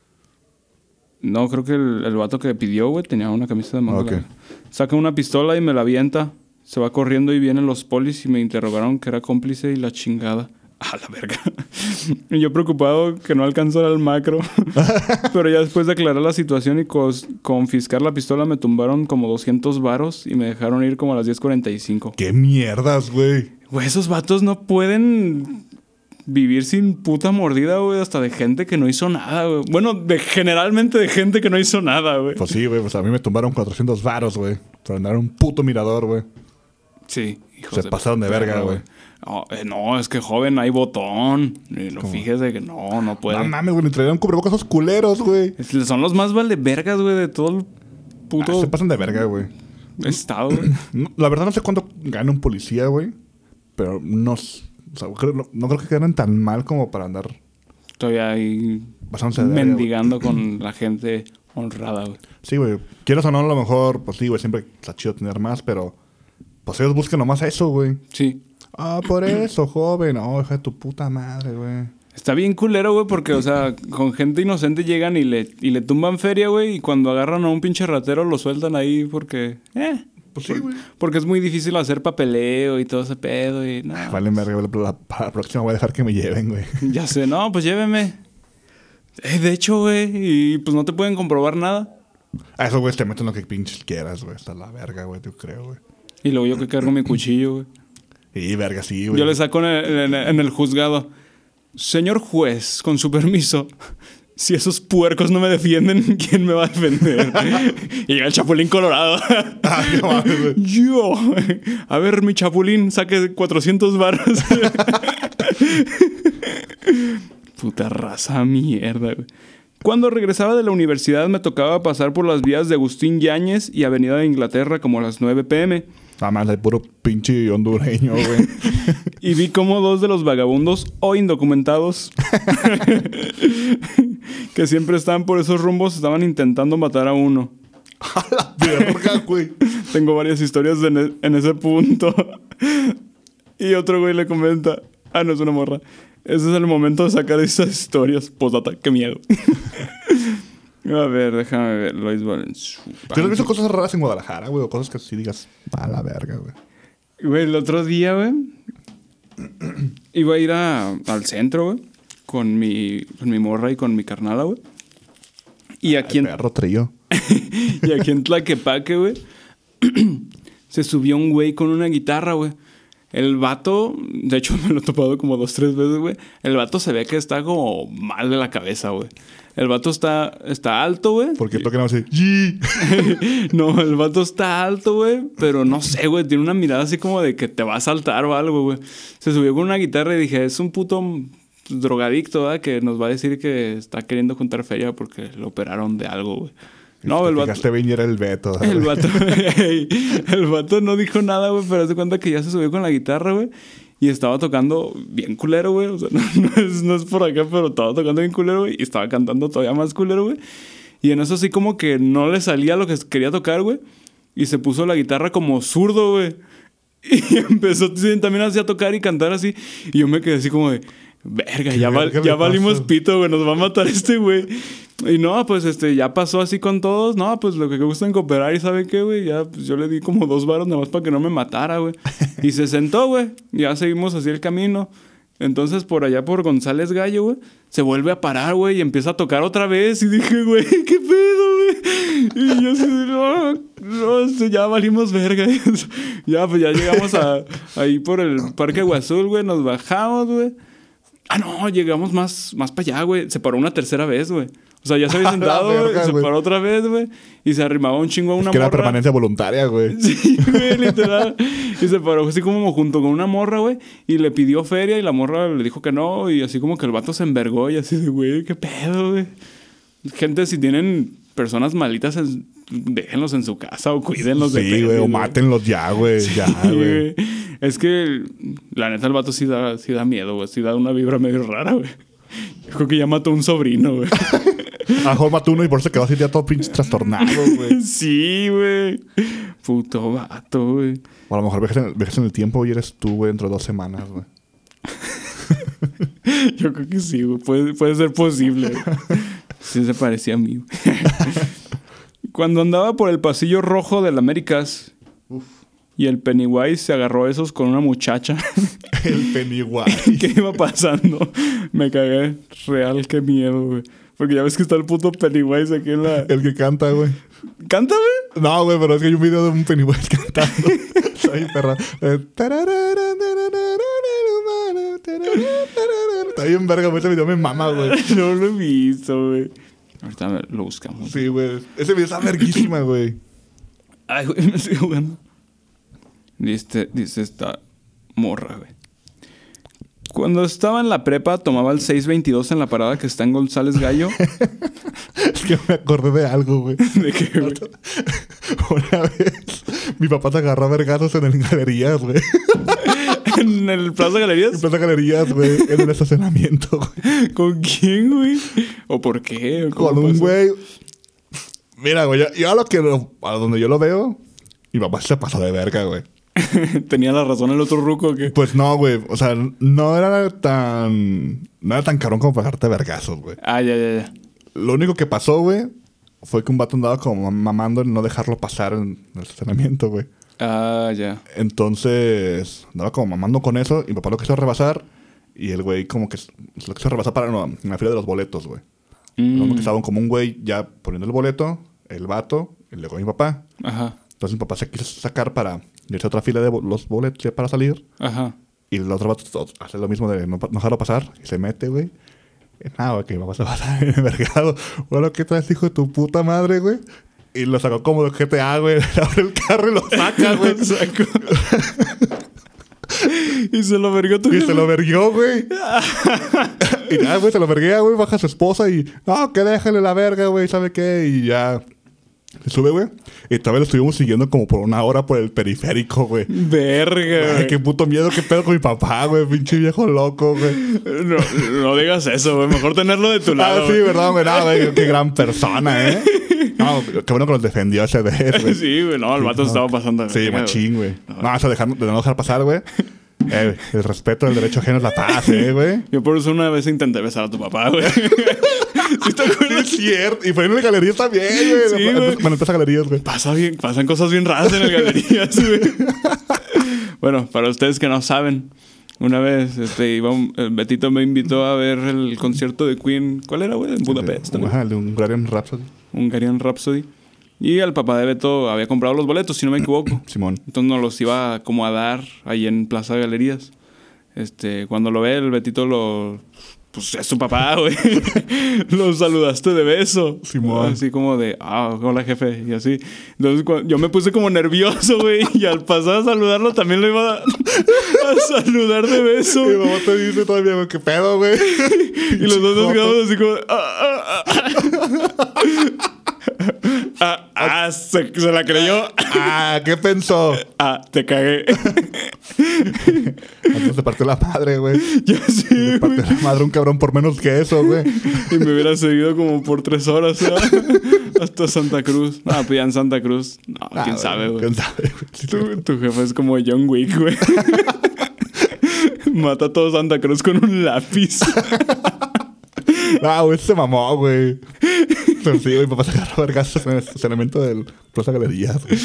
No, creo que el vato que pidió, güey, tenía una camisa de manga Ok. larga. Saca una pistola y me la avienta. Se va corriendo y vienen los polis y me interrogaron que era cómplice y la chingada. A la verga. Y yo preocupado que no alcanzara el macro. Pero ya después de aclarar la situación y confiscar la pistola me tumbaron como 200 varos y me dejaron ir como a las 10:45. ¡Qué mierdas, güey! Güey, esos vatos no pueden vivir sin puta mordida, güey. Hasta de gente que no hizo nada, güey. Bueno, generalmente de gente que no hizo nada, güey. Pues sí, güey. Pues a mí me tumbaron 400 varos, güey. Por andar un puto mirador, güey. Sí, hijos Se pasaron de verga, güey. No, es que joven, hay botón. Fíjese que no puede. No mames, güey. Me traían cubrebocas esos culeros, güey. Son los más valevergas, güey, de todo el puto Se pasan de verga, güey. estado, güey. La verdad no sé cuánto gana un policía, güey. Pero no... O sea, no creo que ganen tan mal como para andar Todavía ahí pasándose de verga, güey. mendigando con la gente honrada, güey. Sí, güey. Quieras o no, a lo mejor... Pues sí, güey. Siempre está chido tener más, pero... Pues ellos buscan nomás eso, güey. Sí. Ah, por eso, joven. Oh, hija de tu puta madre, güey. Está bien culero, güey, porque, o sea, con gente inocente llegan y le tumban feria, güey, y cuando agarran a un pinche ratero lo sueltan ahí porque... Pues sí, güey. Porque es muy difícil hacer papeleo y todo ese pedo y... No, Vale, verga, güey. Para la próxima voy a dejar que me lleven, güey. ya sé, no, pues lléveme. De hecho, güey, y pues no te pueden comprobar nada. A eso, güey, te meten lo que pinches quieras, güey. Hasta la verga, güey, yo creo, güey. Y luego yo que cargo mi cuchillo, güey. Sí, verga, sí, güey. Yo le saco en el juzgado. Señor juez, con su permiso, si esos puercos no me defienden, ¿quién me va a defender? Y llega el Chapulín Colorado. Ay, no mames, güey. Yo. A ver, mi Chapulín, saque 400 varos. Puta raza mierda, güey. Cuando regresaba de la universidad me tocaba pasar por las vías de Agustín Yáñez y Avenida de Inglaterra como a las 9 p.m. Nada más hay puro pinche hondureño, güey. Y vi cómo dos de los vagabundos o indocumentados que siempre estaban por esos rumbos estaban intentando matar a uno. A la verga, güey. Tengo varias historias en ese punto. Y otro güey le comenta... Ah, no, es una morra. Ese es el momento de sacar esas historias. Postdata, qué miedo. A ver, déjame ver. Lois Valenzuela. ¿Tú has visto cosas raras en Guadalajara, güey? O cosas que sí digas, a la verga, güey. Güey, el otro día, güey, iba a ir al centro, güey, con mi morra y con mi carnala, güey. Y aquí, Perro trío. y aquí en Tlaquepaque, güey, se subió un güey con una guitarra, güey. El vato, de hecho me lo he topado como 2, 3 veces, güey. El vato se ve que está como mal de la cabeza, güey. El vato está alto, güey. ¿Por qué tocan así? ¡Yi! No, el vato está alto, güey. Pero no sé, güey. Tiene una mirada así como de que te va a saltar o algo, güey. Se subió con una guitarra y dije, es un puto drogadicto, ¿verdad? Que nos va a decir que está queriendo juntar feria porque lo operaron de algo, güey. No, el vato... Fijaste bien y era el Beto. El vato, el vato no dijo nada, güey, pero hace cuenta que ya se subió con la guitarra, güey. Y estaba tocando bien culero, güey. O sea, no es por acá, pero estaba tocando bien culero, güey. Y estaba cantando todavía más culero, güey. Y en eso sí como que no le salía lo que quería tocar, güey. Y se puso la guitarra como zurdo, güey. Y empezó también así a tocar y cantar así. Y yo me quedé así como de... Verga, ya valimos pito, güey. Nos va a matar este güey. Y no, pues ya pasó así con todos. No, pues lo que gustan cooperar y ¿saben qué, güey? Ya, pues yo le di como 2 varos nada más para que no me matara, güey. Y se sentó, güey. Ya seguimos así el camino. Entonces, por allá por González Gallo, güey, se vuelve a parar, güey, y empieza a tocar otra vez. Y dije, güey, ¿qué pedo, güey? Y yo así, no, ya valimos verga. Ya, pues ya llegamos ahí por el Parque Aguazul, güey. Nos bajamos, güey. Ah, no, llegamos más para allá, güey. Se paró una tercera vez, güey. O sea, ya se había sentado, güey. Se paró otra vez, güey. Y se arrimaba un chingo a una morra. Que era permanencia voluntaria, güey. Sí, güey, literal. Y se paró así como junto con una morra, güey. Y le pidió feria y la morra le dijo que no. Y así como que el vato se envergó y así de, güey, qué pedo, güey. Gente, si tienen personas malitas, déjenlos en su casa o cuídenlos de Sí, güey, o mátenlos ya, güey. Sí, ya, güey. Es que la neta el vato sí da miedo, güey. Sí da una vibra medio rara, güey. Yo creo que ya mató a un sobrino, güey. A lo mejor mató uno y por eso quedó así ya todo pinche trastornado, güey. Sí, güey. Puto vato, güey. O a lo mejor viajas en el tiempo y eres tú, güey, dentro de 2 semanas, güey. Yo creo que sí, güey. Puede ser posible, güey. Sí se parecía a mí, güey. Cuando andaba por el pasillo rojo del Américas... Y el Pennywise se agarró a esos con una muchacha. El Pennywise. ¿Qué iba pasando? Me cagué. Real, qué miedo, güey. Porque ya ves que está el puto Pennywise aquí en la... El que canta, güey. ¿Canta, güey? No, güey, pero es que hay un video de un Pennywise cantando. Está perra. Está bien verga, güey. Ese video me mama, güey. No lo he visto, güey. Ahorita lo buscamos. Sí, güey. Ese video está verguísima, güey. Ay, güey, me estoy jugando. Dice esta morra, güey. Cuando estaba en la prepa, tomaba el 622 en la parada que está en González Gallo. Es que me acordé de algo, güey. ¿De qué, güey? Una vez, mi papá se agarró a vergazos en galerías, güey. ¿En el Plaza Galerías? En Plaza Galerías, güey. En el estacionamiento, güey. ¿Con quién, güey? ¿O por qué? Con un güey. Mira, güey, yo a donde yo lo veo, mi papá se pasó de verga, güey. ¿Tenía la razón el otro ruco o qué? Pues no, güey. O sea, no era tan cabrón como pasarte vergazos, güey. Ah, ya. Lo único que pasó, güey, fue que un vato andaba como mamando en no dejarlo pasar en el estacionamiento, güey. Ah, ya. Entonces, andaba como mamando con eso y mi papá lo quiso rebasar y el güey como que lo quiso rebasar en la fila de los boletos, güey. Como que estaban como un güey ya poniendo el boleto, el vato, y luego mi papá. Ajá. Entonces mi papá se quiso sacar para le echa otra fila de los boletos ya para salir. Ajá. Y el otro vato hace lo mismo de no dejarlo pasar. Y se mete, güey. Nada, güey, que vamos a pasar en el mercado. Bueno, ¿qué traes, hijo de tu puta madre, güey? Y lo sacó como de GTA, güey. Abre el carro y lo saca, güey. Y se lo vergó tu Y jefe. se lo verguió, güey. Y ya, güey, se lo verguea, güey. Baja a su esposa y... No, que déjale la verga, güey. ¿Sabe qué? Y ya... Se sube, güey. Y todavía lo estuvimos siguiendo como por 1 hora por el periférico, güey. Verga, Ay, güey. qué puto miedo, qué pedo con mi papá, güey. Pinche viejo loco, güey. No digas eso, güey. Mejor tenerlo de tu lado. Ah, sí, güey. verdad, güey. No, güey. Qué gran persona, ¿eh? No, qué bueno que nos defendió ese vez, güey. Sí, güey. No, el vato se estaba pasando. Sí, machín, güey. No, eso de no dejar pasar, güey. El respeto del derecho ajeno es la paz, güey. Yo por eso una vez intenté besar a tu papá, güey. ¿Sí te acuerdas? Es cierto. Y fue en las galerías también, güey. Sí, güey. Bueno, en galerías, güey. Pasan cosas bien raras en las galerías, güey. Bueno, para ustedes que no saben, una vez Betito me invitó a ver el concierto de Queen. ¿Cuál era, güey? En Budapest, ¿no? Ajá, el de Hungarian Rhapsody. Hungarian Rhapsody. Y el papá de Beto había comprado los boletos, si no me equivoco. Simón. Entonces nos los iba como a dar ahí en Plaza de Galerías. Cuando lo ve el Betito pues es su papá, güey. Lo saludaste de beso. Simón. Así como de, hola jefe, y así. Entonces yo me puse como nervioso, güey. Y al pasar a saludarlo también lo iba a saludar de beso. Mi mamá te dice todavía, güey, qué pedo, güey. Y los dos nos quedamos así como... se la creyó. ¿Qué pensó? Te cagué. Antes se partió la madre, güey. Ya sí, Se partió la madre un cabrón por menos que eso, güey. Y me hubiera seguido como por 3 horas, ¿no? Hasta Santa Cruz. No, pues ya en Santa Cruz. No, quién sabe, güey. ¿Quién sabe, güey? Tu jefe es como John Wick, güey. Mata a todo Santa Cruz con un lápiz. Güey, se mamó, güey. Pero sí, güey, papá se agarró vergazos en el estacionamiento del Plaza Galerías, güey.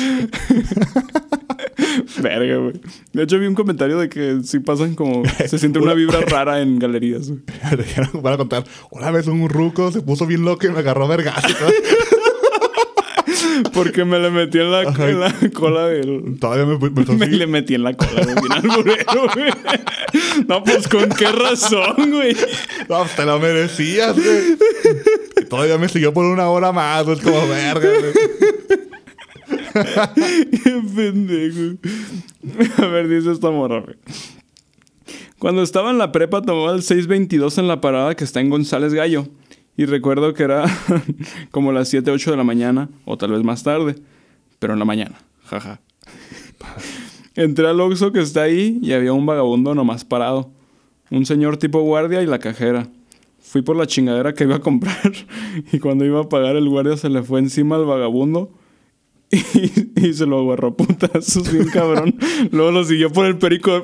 Verga, güey. De hecho, vi un comentario de que sí pasan como... Se siente una vibra rara en galerías, güey. Van a contar, una vez un ruco se puso bien loco y me agarró vergazos. Porque me le metí en la cola del... Todavía Me le metí en la cola del bien alburero, güey. No, pues, ¿con qué razón, güey? No, pues te lo merecías, güey. Y todavía me siguió por 1 hora más, güey. Es como verga, güey. Qué pendejo. A ver, dice esta morra, güey. Cuando estaba en la prepa tomaba el 622 en la parada que está en González Gallo. Y recuerdo que era como las 7, 8 de la mañana. O tal vez más tarde. Pero en la mañana. Jaja. Entré al Oxxo que está ahí y había un vagabundo nomás parado. Un señor tipo guardia y la cajera. Fui por la chingadera que iba a comprar. Y cuando iba a pagar, el guardia se le fue encima al vagabundo. Y se lo agarró a putazos bien cabrón. Luego lo siguió por el periférico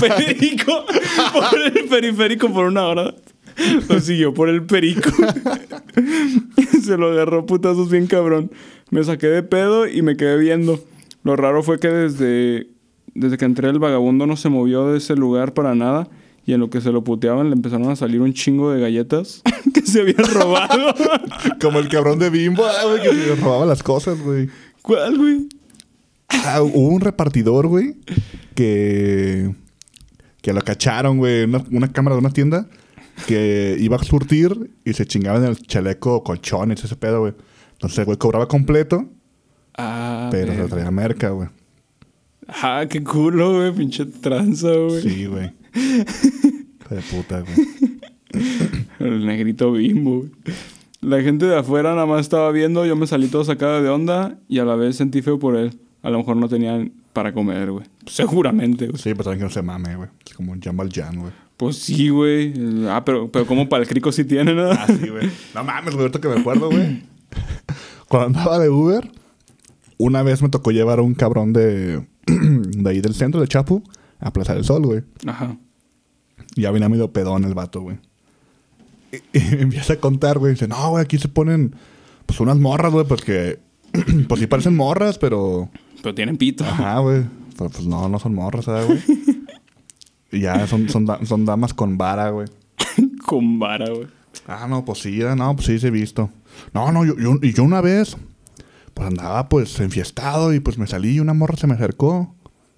por 1 hora. Lo siguió por el perico. Se lo agarró a putazos bien cabrón. Me saqué de pedo y me quedé viendo. Lo raro fue que desde que entré el vagabundo no se movió de ese lugar para nada. Y en lo que se lo puteaban le empezaron a salir un chingo de galletas que se habían robado. Como el cabrón de Bimbo, güey, que se robaba las cosas, güey. ¿Cuál, güey? Hubo un repartidor, güey, que lo cacharon, güey, una cámara de una tienda que iba a surtir y se chingaba en el chaleco colchones, ese pedo, güey. Entonces, güey, cobraba completo, pero se traía merca, güey. Qué culo, güey, pinche tranza, güey. Sí, güey. Hijo de puta, güey. El negrito Bimbo, güey. La gente de afuera nada más estaba viendo, yo me salí todo sacado de onda y a la vez sentí feo por él. A lo mejor no tenían para comer, güey. Seguramente, güey. Sí, pero también que no se mame, güey. Es como un Jan Valjean, güey. Pues sí, güey. Pero como para el crico sí tiene, ¿no? Sí, güey. No mames, güey, ahorita que me acuerdo, güey. Cuando andaba de Uber, una vez me tocó llevar a un cabrón de ahí del centro, de Chapu, a Plaza del Sol, güey. Ajá. Y ya venía medio pedón el vato, güey. Y me empieza a contar, güey. Dice, no, güey, aquí se ponen pues unas morras, güey, porque pues sí parecen morras, pero... Pero tienen pito. Ajá, güey. Pero pues no son morras, ¿sabes, güey? Y ya son damas con vara, güey. Con vara, güey. No, pues sí, sí he visto. No, yo una vez, pues andaba pues enfiestado y pues me salí y una morra se me acercó.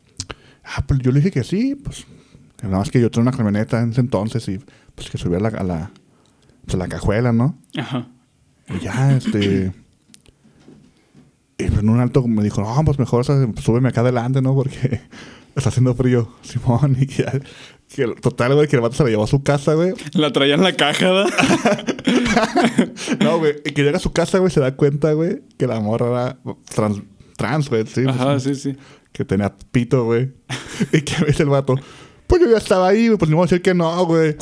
Pues yo le dije que sí, pues. Nada más que yo tenía una camioneta en ese entonces y pues que subía a la cajuela, ¿no? Ajá. Y ya, y en un alto me dijo, no, pues mejor súbeme acá adelante, ¿no? Porque está haciendo frío, Simón. Y total, güey, que el vato se la llevó a su casa, güey. La traía en la caja, ¿da? No, güey, y que llega a su casa, güey, se da cuenta, güey, que la morra era trans, güey, sí. Ajá, pues, sí. Que tenía pito, güey. Y que me dice el vato, pues yo ya estaba ahí, güey, pues ni voy a decir que no, güey.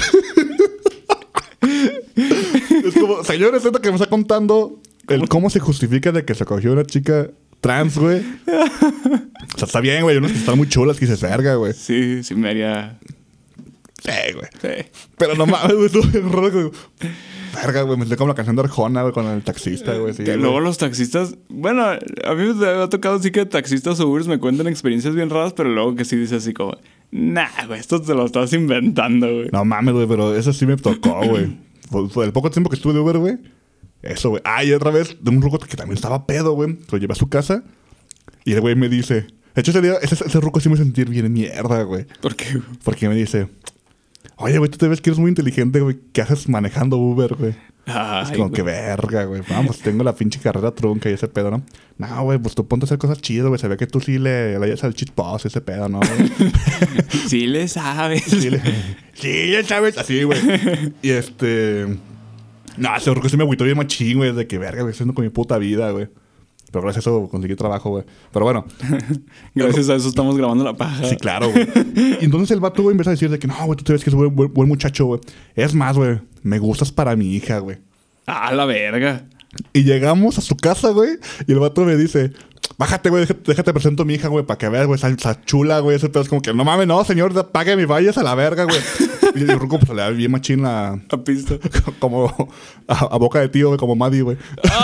Es como, señores, esto que me está contando, cómo se justifica de que se cogió una chica trans, güey. O sea, está bien, güey, unos que están muy chulas que dices, verga, güey. Sí, me haría... Sí, güey. Sí. Pero no mames, güey, estuvo bien raro, güey. Verga, güey, me sentí como la canción de Arjona, güey, con el taxista, güey. Sí, que luego los taxistas... Bueno, a mí me ha tocado sí que taxistas o Ubers me cuentan experiencias bien raras, pero luego que sí dice así como... Nah, güey, esto te lo estás inventando, güey. No mames, güey, pero eso sí me tocó, güey. Fue el poco tiempo que estuve de Uber, güey. Eso, güey. Y otra vez, de un ruco que también estaba pedo, güey. Lo llevé a su casa. Y el güey me dice... De hecho, ese ruco sí me sentí bien mierda, güey. ¿Por qué, güey? Porque me dice... Oye, güey, tú te ves que eres muy inteligente, güey. ¿Qué haces manejando Uber, güey? Es como que verga, güey. Vamos, tengo la pinche carrera trunca y ese pedo, ¿no? No, güey, pues tú ponte a hacer cosas chidas, güey. Se ve que tú sí le hayas al cheat post ese pedo, ¿no, güey? Sí le sabes. Sí le sabes. Así, güey. Y no, ese ruco sí me agüitó bien machín, güey. De que verga, güey, estoy haciendo con mi puta vida, güey. Pero gracias a eso conseguí trabajo, güey. Pero bueno. Gracias a eso estamos grabando la paja. Sí, claro, güey. Y entonces el vato, güey, empieza a decir de que no, güey, tú te ves que es buen muchacho, güey. Es más, güey, me gustas para mi hija, güey. Ah, la verga. Y llegamos a su casa, güey. Y el vato me dice, bájate, güey, déjate presento a mi hija, güey, para que veas, güey, esa chula, güey. Ese pedo es como que, no mames, no, señor, pague mi valles a la verga, güey. Y el ruco, pues, le da bien machín la pista. Como a boca de tío, güey, como Maddie, güey.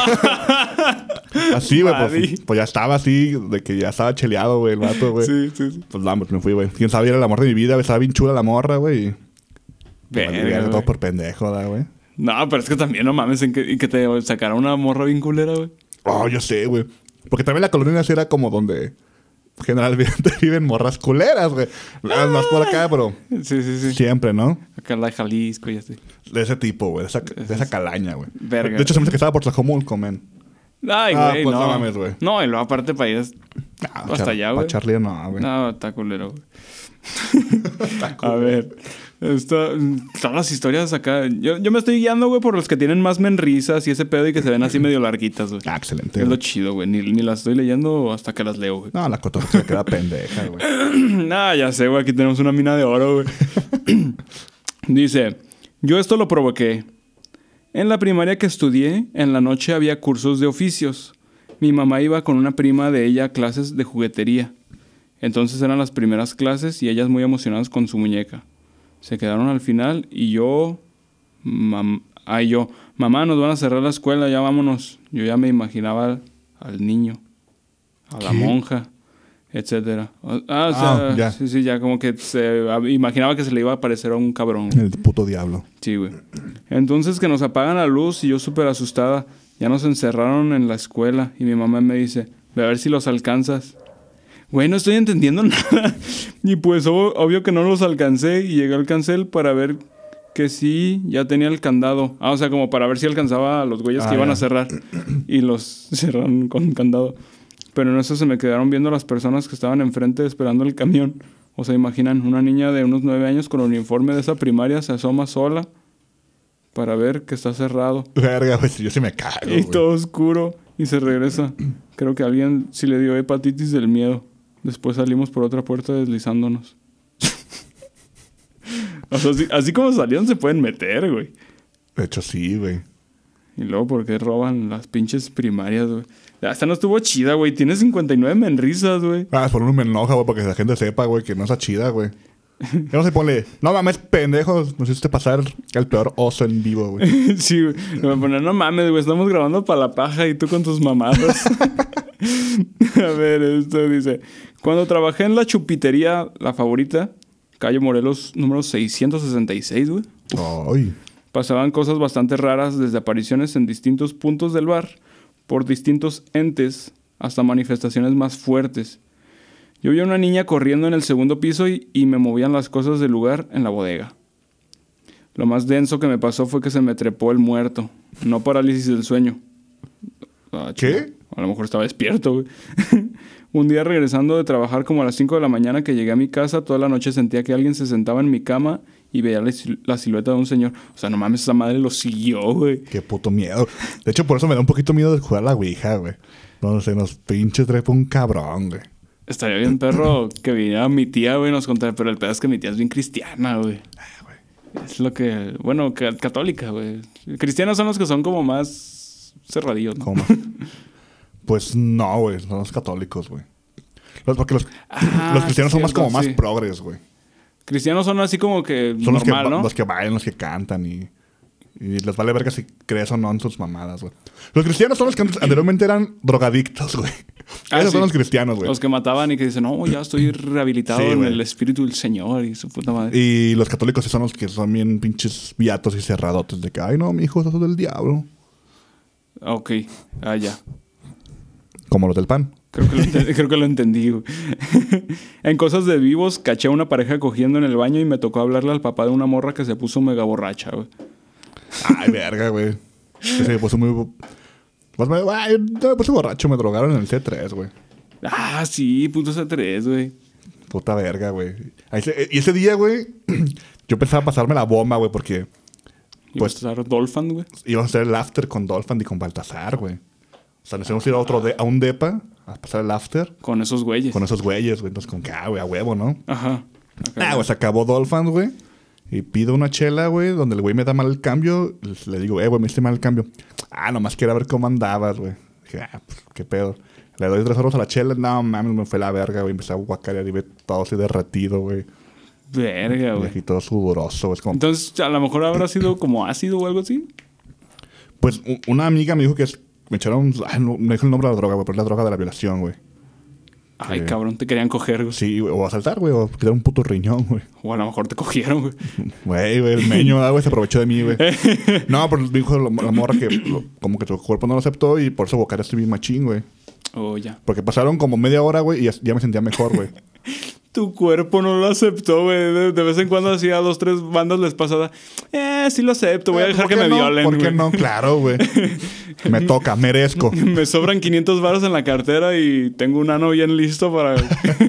Así, güey, pues ya estaba así, de que ya estaba cheleado, güey, el vato, güey. Sí. Pues vamos, me fui, güey. Quién sabe, era el amor de mi vida, güey. Estaba bien chula la morra, güey. Verga, todo por pendejo, güey. No, pero es que también no mames y que te sacara una morra bien culera, güey. Oh, yo sé, güey. Porque también la colonia así era como donde generalmente viven morras culeras, güey. Más por acá, pero... Sí. Siempre, ¿no? Acá la de Jalisco y así. De ese tipo, güey. De esa calaña, güey. Verga. De hecho, se me hace que estaba por Tlajomulco, men. Ay, güey, pues no. mames, güey. No, y luego aparte para ir hasta allá, güey. Para Charlie, no, güey. No, está culero, güey. A ver, todas las historias acá. Yo me estoy guiando, güey, por los que tienen más menrisas y ese pedo y que se ven así medio larguitas, güey. Excelente. Es lo chido, güey. Ni las estoy leyendo hasta que las leo, güey. No, la cotorra se queda pendeja, güey. Ya sé, güey. Aquí tenemos una mina de oro, güey. Dice, yo esto lo provoqué. En la primaria que estudié, en la noche había cursos de oficios. Mi mamá iba con una prima de ella a clases de juguetería. Entonces eran las primeras clases y ellas muy emocionadas con su muñeca. Se quedaron al final y yo, mamá, nos van a cerrar la escuela, ya vámonos. Yo ya me imaginaba al niño, a la monja, etcétera. Ya. Sí, ya como que se imaginaba que se le iba a aparecer a un cabrón. El puto diablo. Sí, güey. Entonces que nos apagan la luz y yo súper asustada. Ya nos encerraron en la escuela y mi mamá me dice, ve a ver si los alcanzas. Güey, no estoy entendiendo nada. Y pues obvio que no los alcancé y llegué al cancel para ver que sí, ya tenía el candado. O sea, como para ver si alcanzaba a los güeyes que iban a cerrar. Y los cerraron con candado. Pero en eso se me quedaron viendo las personas que estaban enfrente esperando el camión. O sea, imaginan, una niña de unos 9 años con uniforme de esa primaria se asoma sola para ver que está cerrado. Verga, güey, yo sí me cago, Y todo oscuro. Y se regresa. Creo que a alguien sí le dio hepatitis del miedo. Después salimos por otra puerta deslizándonos. O sea, así como salieron se pueden meter, güey. De hecho, sí, güey. Y luego, ¿por qué roban las pinches primarias, güey? Esta no estuvo chida, güey. Tiene 59 menrisas, güey. Por uno me enoja, güey, porque la gente sepa, güey, que no está chida, güey. Ya no se pone, no mames, pendejos, nos hiciste pasar el peor oso en vivo, güey. Sí, güey. Me voy a poner, no mames, güey, estamos grabando para la paja y tú con tus mamadas. A ver, esto dice, cuando trabajé en la chupitería, la favorita, calle Morelos, número 666, güey. Ay. Pasaban cosas bastante raras, desde apariciones en distintos puntos del bar, por distintos entes, hasta manifestaciones más fuertes. Yo vi a una niña corriendo en el segundo piso y me movían las cosas del lugar en la bodega. Lo más denso que me pasó fue que se me trepó el muerto. No parálisis del sueño. ¿Qué? A lo mejor estaba despierto, güey. Un día regresando de trabajar como a las 5 de la mañana que llegué a mi casa, toda la noche sentía que alguien se sentaba en mi cama y veía la silueta de un señor. O sea, no mames, esa madre lo siguió, güey. Qué puto miedo. De hecho, por eso me da un poquito miedo de jugar a la ouija, güey. No sé, nos pinches trepa un cabrón, güey. Estaría bien, perro, que viniera mi tía, güey, nos contara. Pero el pedo es que mi tía es bien cristiana, güey. Es lo que... Bueno, católica, güey. Cristianos son los que son como más cerradillos, ¿no? ¿Cómo? Pues no, güey. Son los católicos, güey. Porque los cristianos son más como más progres, güey. Cristianos son así como que son normal, ¿no? Los que bailan, los que cantan y les vale verga si crees o no en sus mamadas, güey. Los cristianos son los que anteriormente eran drogadictos, güey. Esos son los cristianos, güey. Los que mataban y que dicen, no, ya estoy rehabilitado en el espíritu del Señor y su puta madre. Y los católicos sí son los que son bien pinches viatos y cerradotes de que, ay, no, mi hijo, eso es del diablo. Ok, ya. Como los del pan. Creo que lo entendí, güey. En cosas de vivos, caché a una pareja cogiendo en el baño y me tocó hablarle al papá de una morra que se puso mega borracha, güey. Ay, verga, güey. Se puso muy... Ay, yo me puse borracho, me drogaron en el C3, güey. Ah, sí, puto C3, güey. Puta verga, güey. Y ese día, güey, yo pensaba pasarme la bomba, güey, porque... Pues... ¿Ibas a hacer Dolphin, güey? Íbamos a hacer el after con Dolphin y con Baltasar, güey. O sea, nos íbamos a ir a un depa a pasar el after. Con esos güeyes. Con esos güeyes, güey. Entonces, con que, güey, a huevo, ¿no? Ajá. Güey, se acabó Dolphin, güey. Y pido una chela, güey, donde el güey me da mal el cambio. Le digo, güey, me hice mal el cambio. Nomás quiero ver cómo andabas, güey. Dije, pues, qué pedo. Le doy 3 euros a la chela. No, mames, me fue la verga, güey. Empecé a guacarear y ve todo así derretido, güey. Verga, güey. Y aquí todo sudoroso, güey. Entonces, a lo mejor habrá sido como ácido o algo así. Pues, una amiga me dijo que me echaron... no me dijo el nombre de la droga, güey, pero es la droga de la violación, güey. Ay, cabrón, te querían coger, güey. Sí, o asaltar, güey, o quitar un puto riñón, güey. O a lo mejor te cogieron, güey. Güey, el meño, güey, se aprovechó de mí, güey. No, pero me dijo la morra que como que tu cuerpo no lo aceptó y por eso bocareaste bien machín, güey. Oh, ya. Porque pasaron como media hora, güey, y ya me sentía mejor, güey. Tu cuerpo no lo aceptó, güey. De vez en cuando hacía 2, 3 bandas les pasada. Sí lo acepto. Voy a dejar que me violen, ¿Por qué no? Claro, güey. Me toca, merezco. Me sobran 500 varos en la cartera y tengo un ano bien listo para...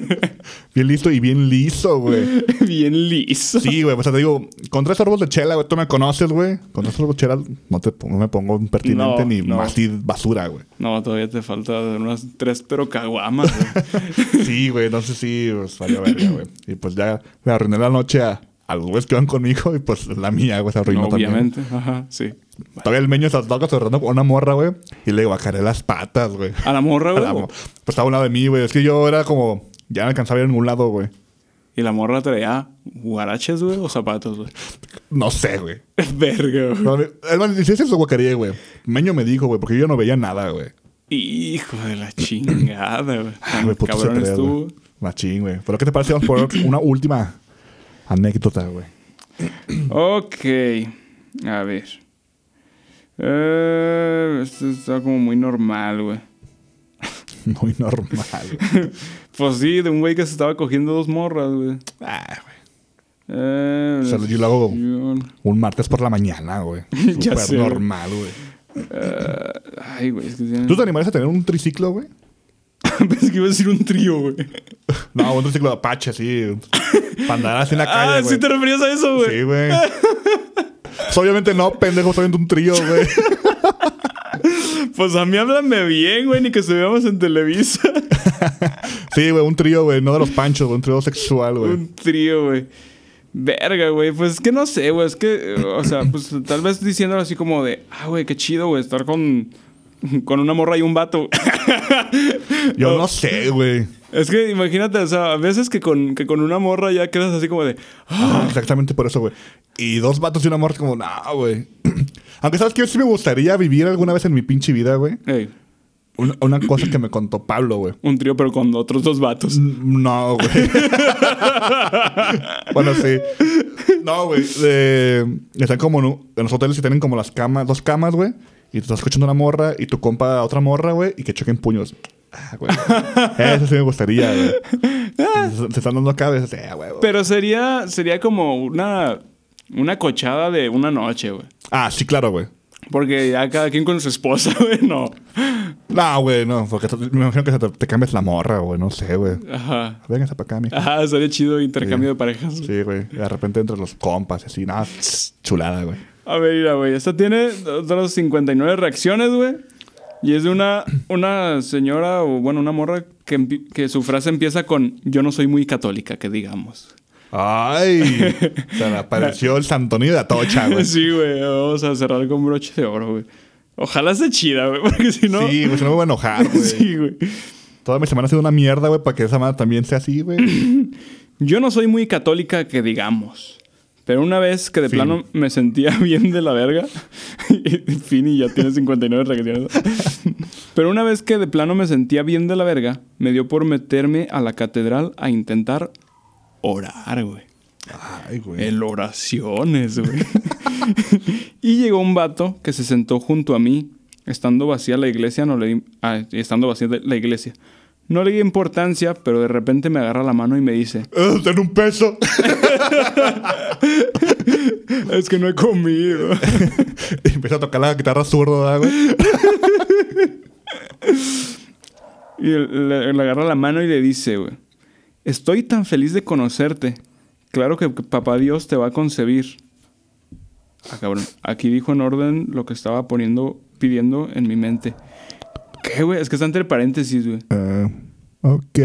Bien listo y bien liso, güey. Bien liso. Sí, güey. O sea, te digo, con 3 sorbos de chela, güey, tú me conoces, güey. Con 3 sorbos de chela no me pongo impertinente ni más basura, güey. No, todavía te falta unas 3, pero caguamas, güey. Sí, güey. Entonces sí, pues valió verga, güey. Y pues ya me arruiné la noche a los güeyes que van conmigo y pues la mía, güey, se arruinó también. Obviamente, ajá, sí. Todavía el meño se toca cerrando con una morra, güey. Y le bajaré las patas, güey. ¿A la morra, güey? Pues estaba a un lado de mí, güey. Es que yo era como... Ya no alcanzaba a ir a ningún lado, güey. ¿Y la morra traía guaraches, güey, o zapatos, güey? No sé, güey. Verga, güey. No, es más, si es eso, guacaría, güey. Meño me dijo, güey, porque yo no veía nada, güey. Hijo de la chingada, güey. Güey, puto Cabrón C3, estuvo. güey. Machín, güey. ¿Pero qué te parece? Vamos por una última anécdota, güey. Ok. A ver. Esto está como muy normal, güey. Muy normal, güey. Pues sí, de un güey que se estaba cogiendo 2 morras, güey. Güey. O sea, yo lo hago un martes por la mañana, güey. Ya Súper sé, normal, güey. Ay, güey, es que tiene... ¿Tú te animarías a tener un triciclo, güey? Pensé que iba a decir un trío, güey. No, un triciclo de Apache, así. Para andar así en la calle, güey. ¿Sí te referías a eso, güey? Sí, güey. Pues obviamente no, pendejo, estoy viendo un trío, güey. Pues a mí háblame bien, güey, ni que estuviéramos en Televisa. Sí, güey, un trío, güey. No de los panchos, güey. Un trío sexual, güey. Un trío, güey. Verga, güey. Pues es que no sé, güey. Es que, o sea, pues tal vez diciéndolo así como de... güey, qué chido, güey. Estar con una morra y un vato. Yo no sé, güey. Es que imagínate, o sea, a veces que con una morra ya quedas así como de... Exactamente por eso, güey. Y 2 vatos y una morra como... No, güey. Aunque, ¿sabes qué? Sí me gustaría vivir alguna vez en mi pinche vida, güey. Hey. Una cosa que me contó Pablo, güey. Un trío, pero con otros 2 vatos. No, güey. Bueno, sí. No, güey. Están como... En los hoteles que tienen como las camas... 2 camas, güey. Y tú estás escuchando una morra y tu compa a otra morra, güey. Y que choquen puños. Güey. Eso sí me gustaría, güey. Se están dando acá, güey. Güey. Pero sería como una cochada de una noche, güey. Ah, sí, claro, güey. Porque ya cada quien con su esposa, güey, no. No, güey, no. Porque me imagino que te cambies la morra, güey. No sé, güey. Ajá. Véngase para acá, mijo. Ajá, sería chido intercambio de parejas. Sí, güey. De repente entre los compas y así. Nada, chulada, güey. A ver, mira, güey. Esta tiene otras 59 reacciones, güey. Y es de una señora, o bueno, una morra que su frase empieza con: yo no soy muy católica, que digamos. Ay, se le apareció el Santonio de Atocha, güey. Sí, güey. Vamos a cerrar con broche de oro, güey. Ojalá esté chida, güey, porque si no... Sí, güey, si no me voy a enojar, güey. Sí, güey. Toda mi semana ha sido una mierda, güey, para que esa madre también sea así, güey. Yo no soy muy católica, que digamos. Pero una vez que de plano me sentía bien de la verga... Fini ya tiene 59 reacciones. Pero una vez que de plano me sentía bien de la verga, me dio por meterme a la catedral a intentar orar, güey. Ay, güey. En oraciones, güey. Y llegó un vato que se sentó junto a mí. Estando vacía la iglesia, estando vacía la iglesia. No le di importancia, pero de repente me agarra la mano y me dice... ¡Ten un peso! Es que no he comido. Y empieza a tocar la guitarra zurdo, ¿verdad, güey? Y le agarra la mano y le dice, güey... Estoy tan feliz de conocerte. Claro que papá Dios te va a concebir. Ah, cabrón. Aquí dijo en orden lo que estaba pidiendo en mi mente. ¿Qué, güey? Es que está entre paréntesis, güey. Ok.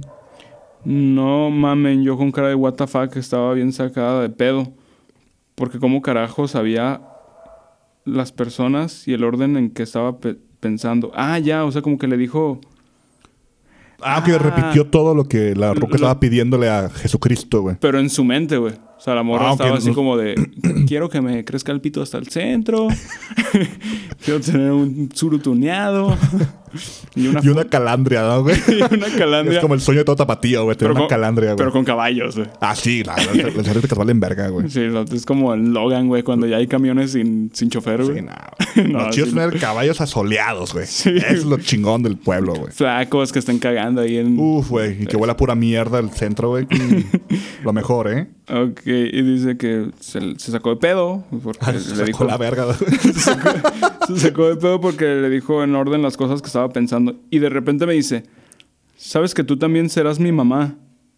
No mamen, yo con cara de what the fuck estaba bien sacada de pedo. Porque cómo carajo sabía las personas y el orden en que estaba pensando. Ah, ya, o sea, como que le dijo... que repitió todo lo que la roca estaba pidiéndole a Jesucristo, güey. Pero en su mente, güey. O sea, la morra estaba okay. así como de... Quiero que me crezca el pito hasta el centro. Quiero tener un surutuneado. Y una calandria, ¿no, güey? Y una calandria. Es como el sueño de todo tapatío, güey. Tener una calandria, güey. Pero con caballos, güey. Ah, sí. Los carritos que valen verga, güey. Sí, es como el Logan, güey. Cuando ya hay camiones sin chofer, güey. Sí, no. Lo chido es tener caballos asoleados, güey. Sí. Es lo chingón del pueblo, güey. Flacos que están cagando ahí en... Uf, güey. Y que huele a pura mierda el centro, güey. Lo mejor, ¿eh? Ok. Y dice que se sacó de pedo. Porque se sacó la verga, güey. Se sacó de pedo porque le dijo en orden las cosas que estaba pensando. Y de repente me dice... ¿Sabes que tú también serás mi mamá?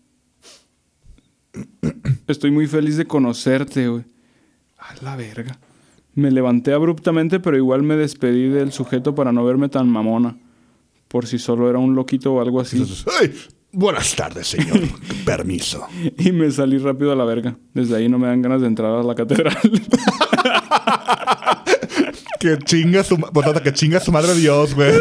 Estoy muy feliz de conocerte, güey. A la verga. Me levanté abruptamente, pero igual me despedí del sujeto para no verme tan mamona. Por si solo era un loquito o algo así. Entonces, ¡ay! Buenas tardes, señor. Permiso. Y me salí rápido a la verga. Desde ahí no me dan ganas de entrar a la catedral. Que chinga su madre Dios, güey.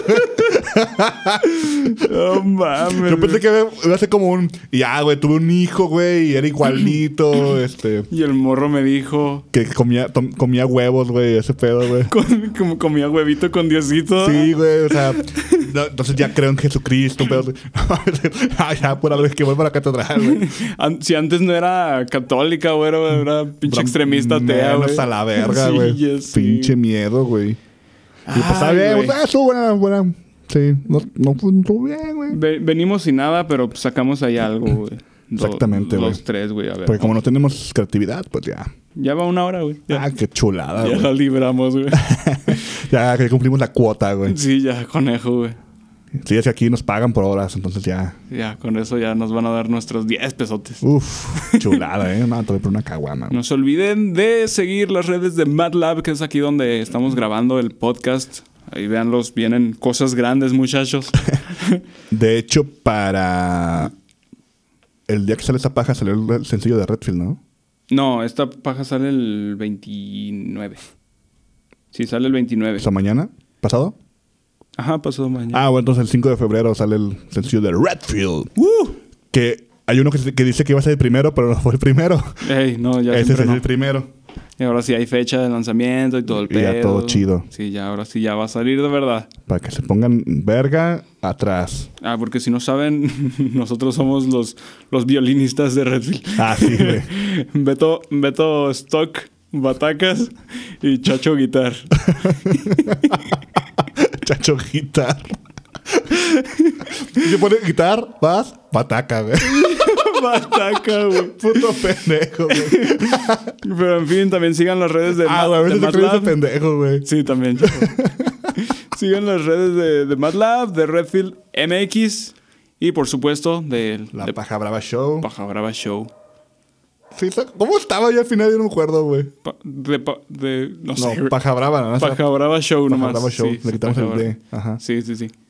No mames. Yo pensé que iba a ser como un... Ya, güey, tuve un hijo, güey, y era igualito, Y el morro me dijo... Que comía huevos, güey, ese pedo, güey. Como comía huevito con Diosito. Sí, güey, o sea... No, entonces ya creo en Jesucristo, un pedo. Ya, pura vez que voy para la catedral, güey. Si antes no era católica, güey, era pinche extremista atea, güey. A la verga, güey. Sí, sí. Pinche miedo, güey. Y pues está bien, eso, buena. Sí, no estuvo bien, güey. Venimos sin nada, pero pues sacamos ahí algo, güey. Exactamente, güey. Los tres, güey, a ver. Porque como no tenemos creatividad, pues ya. Ya va 1 hora, güey. Qué chulada, güey. Ya la libramos, güey. Ya que cumplimos la cuota, güey. Sí, ya, conejo, güey. Sí, es que aquí nos pagan por horas, entonces ya. Ya, con eso ya nos van a dar nuestros 10 pesotes. Uf, chulada, ¿eh? No, te voy por una caguama. No se olviden de seguir las redes de MadLab, que es aquí donde estamos grabando el podcast. Ahí véanlos, vienen cosas grandes, muchachos. De hecho, para el día que sale esa paja, salió el sencillo de Redfield, ¿no? No, esta paja sale el 29. Sí, sale el 29. ¿O sea, mañana? ¿Pasado? Ajá, pasado mañana. Bueno, entonces el 5 de febrero sale el sencillo de Redfield. Que hay uno que dice que iba a ser el primero, pero no fue el primero. Ey, no, ya ese es el primero. Y ahora sí hay fecha de lanzamiento y todo el pedo. Y ya todo chido. Sí, ya ahora sí ya va a salir de verdad. Para que se pongan verga atrás. Porque si no saben, nosotros somos los violinistas de Redfield. Sí, güey. Beto Stock, Batacas y Chacho Guitar. Chacho Guitar. Y se pone guitar, vas, pataca, güey. Bataca, güey. Puto pendejo, güey. Pero en fin, también sigan las redes de Güey, a veces de se cree ese MATLAB. pendejo, güey. Sí, también. Sigan las redes de MATLAB, de Redfield MX y por supuesto de Paja Brava Show. Paja Brava Show. Sí, ¿cómo estaba yo al final? Yo no me acuerdo, güey. No sé. No, Paja Brava, ¿no? Paja Brava Show Paja nomás. Brava Show. Sí, Le quitamos Paja el Brava. D. Ajá. Sí.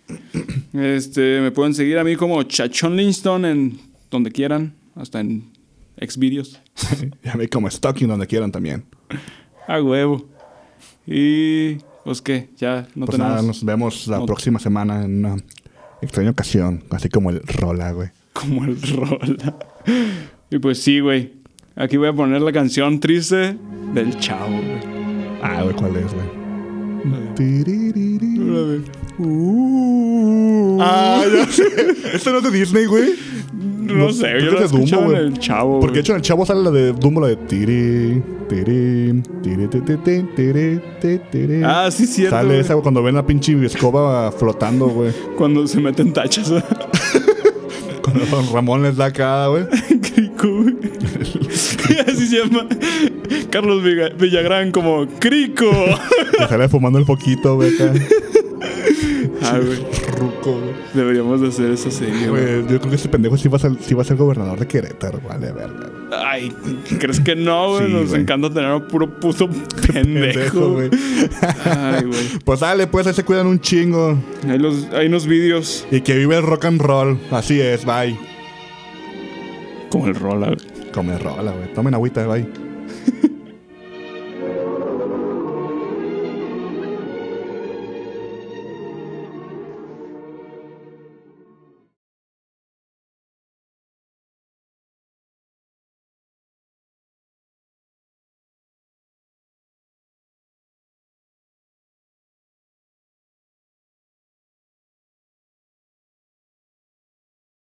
Me pueden seguir a mí como Chachón Linston en donde quieran, hasta en Xvideos. Ya me como Stalking donde quieran también. A huevo. Y pues qué, ya no Pues tenemos nada, nos vemos la no- próxima semana en una extraña ocasión. Así como el Rola, güey. como el Rola. Y pues sí, güey. Aquí voy a poner la canción triste del Chavo, güey. Ah, güey, ¿cuál es, güey? Ah, ya sé. ¿Esto no es de Disney, güey? No sé, yo creo lo que es de Dumbo, escuchaba en güey. el Chavo, Porque de güey. hecho en el Chavo sale la de Dumbo, la de tiri, tiri, tiri, tiri, tiri, tiri, tiri, tiri. Ah, sí, cierto. Sale güey. esa, güey, cuando ven la pinche escoba flotando, güey. Cuando se meten tachas. Cuando Don Ramón les da acá, güey. Crico, güey. Así se llama Carlos Villagrán como Crico. Y sale fumando el foquito, güey, acá. Ah, güey. Ruco, güey. Deberíamos de hacer esa serie, güey. Güey, yo creo que ese pendejo sí va a ser gobernador de Querétaro, vale, verga. Ay, ¿crees que no, güey? Sí, Nos güey. encanta tener a puro puto pendejo, güey. Ay, güey. Pues dale, pues ahí se cuidan un chingo. Hay unos vídeos Y que vive el rock and roll. Así es, bye. como el Rola, güey. Come rola, güey. Tomen agüita, bye.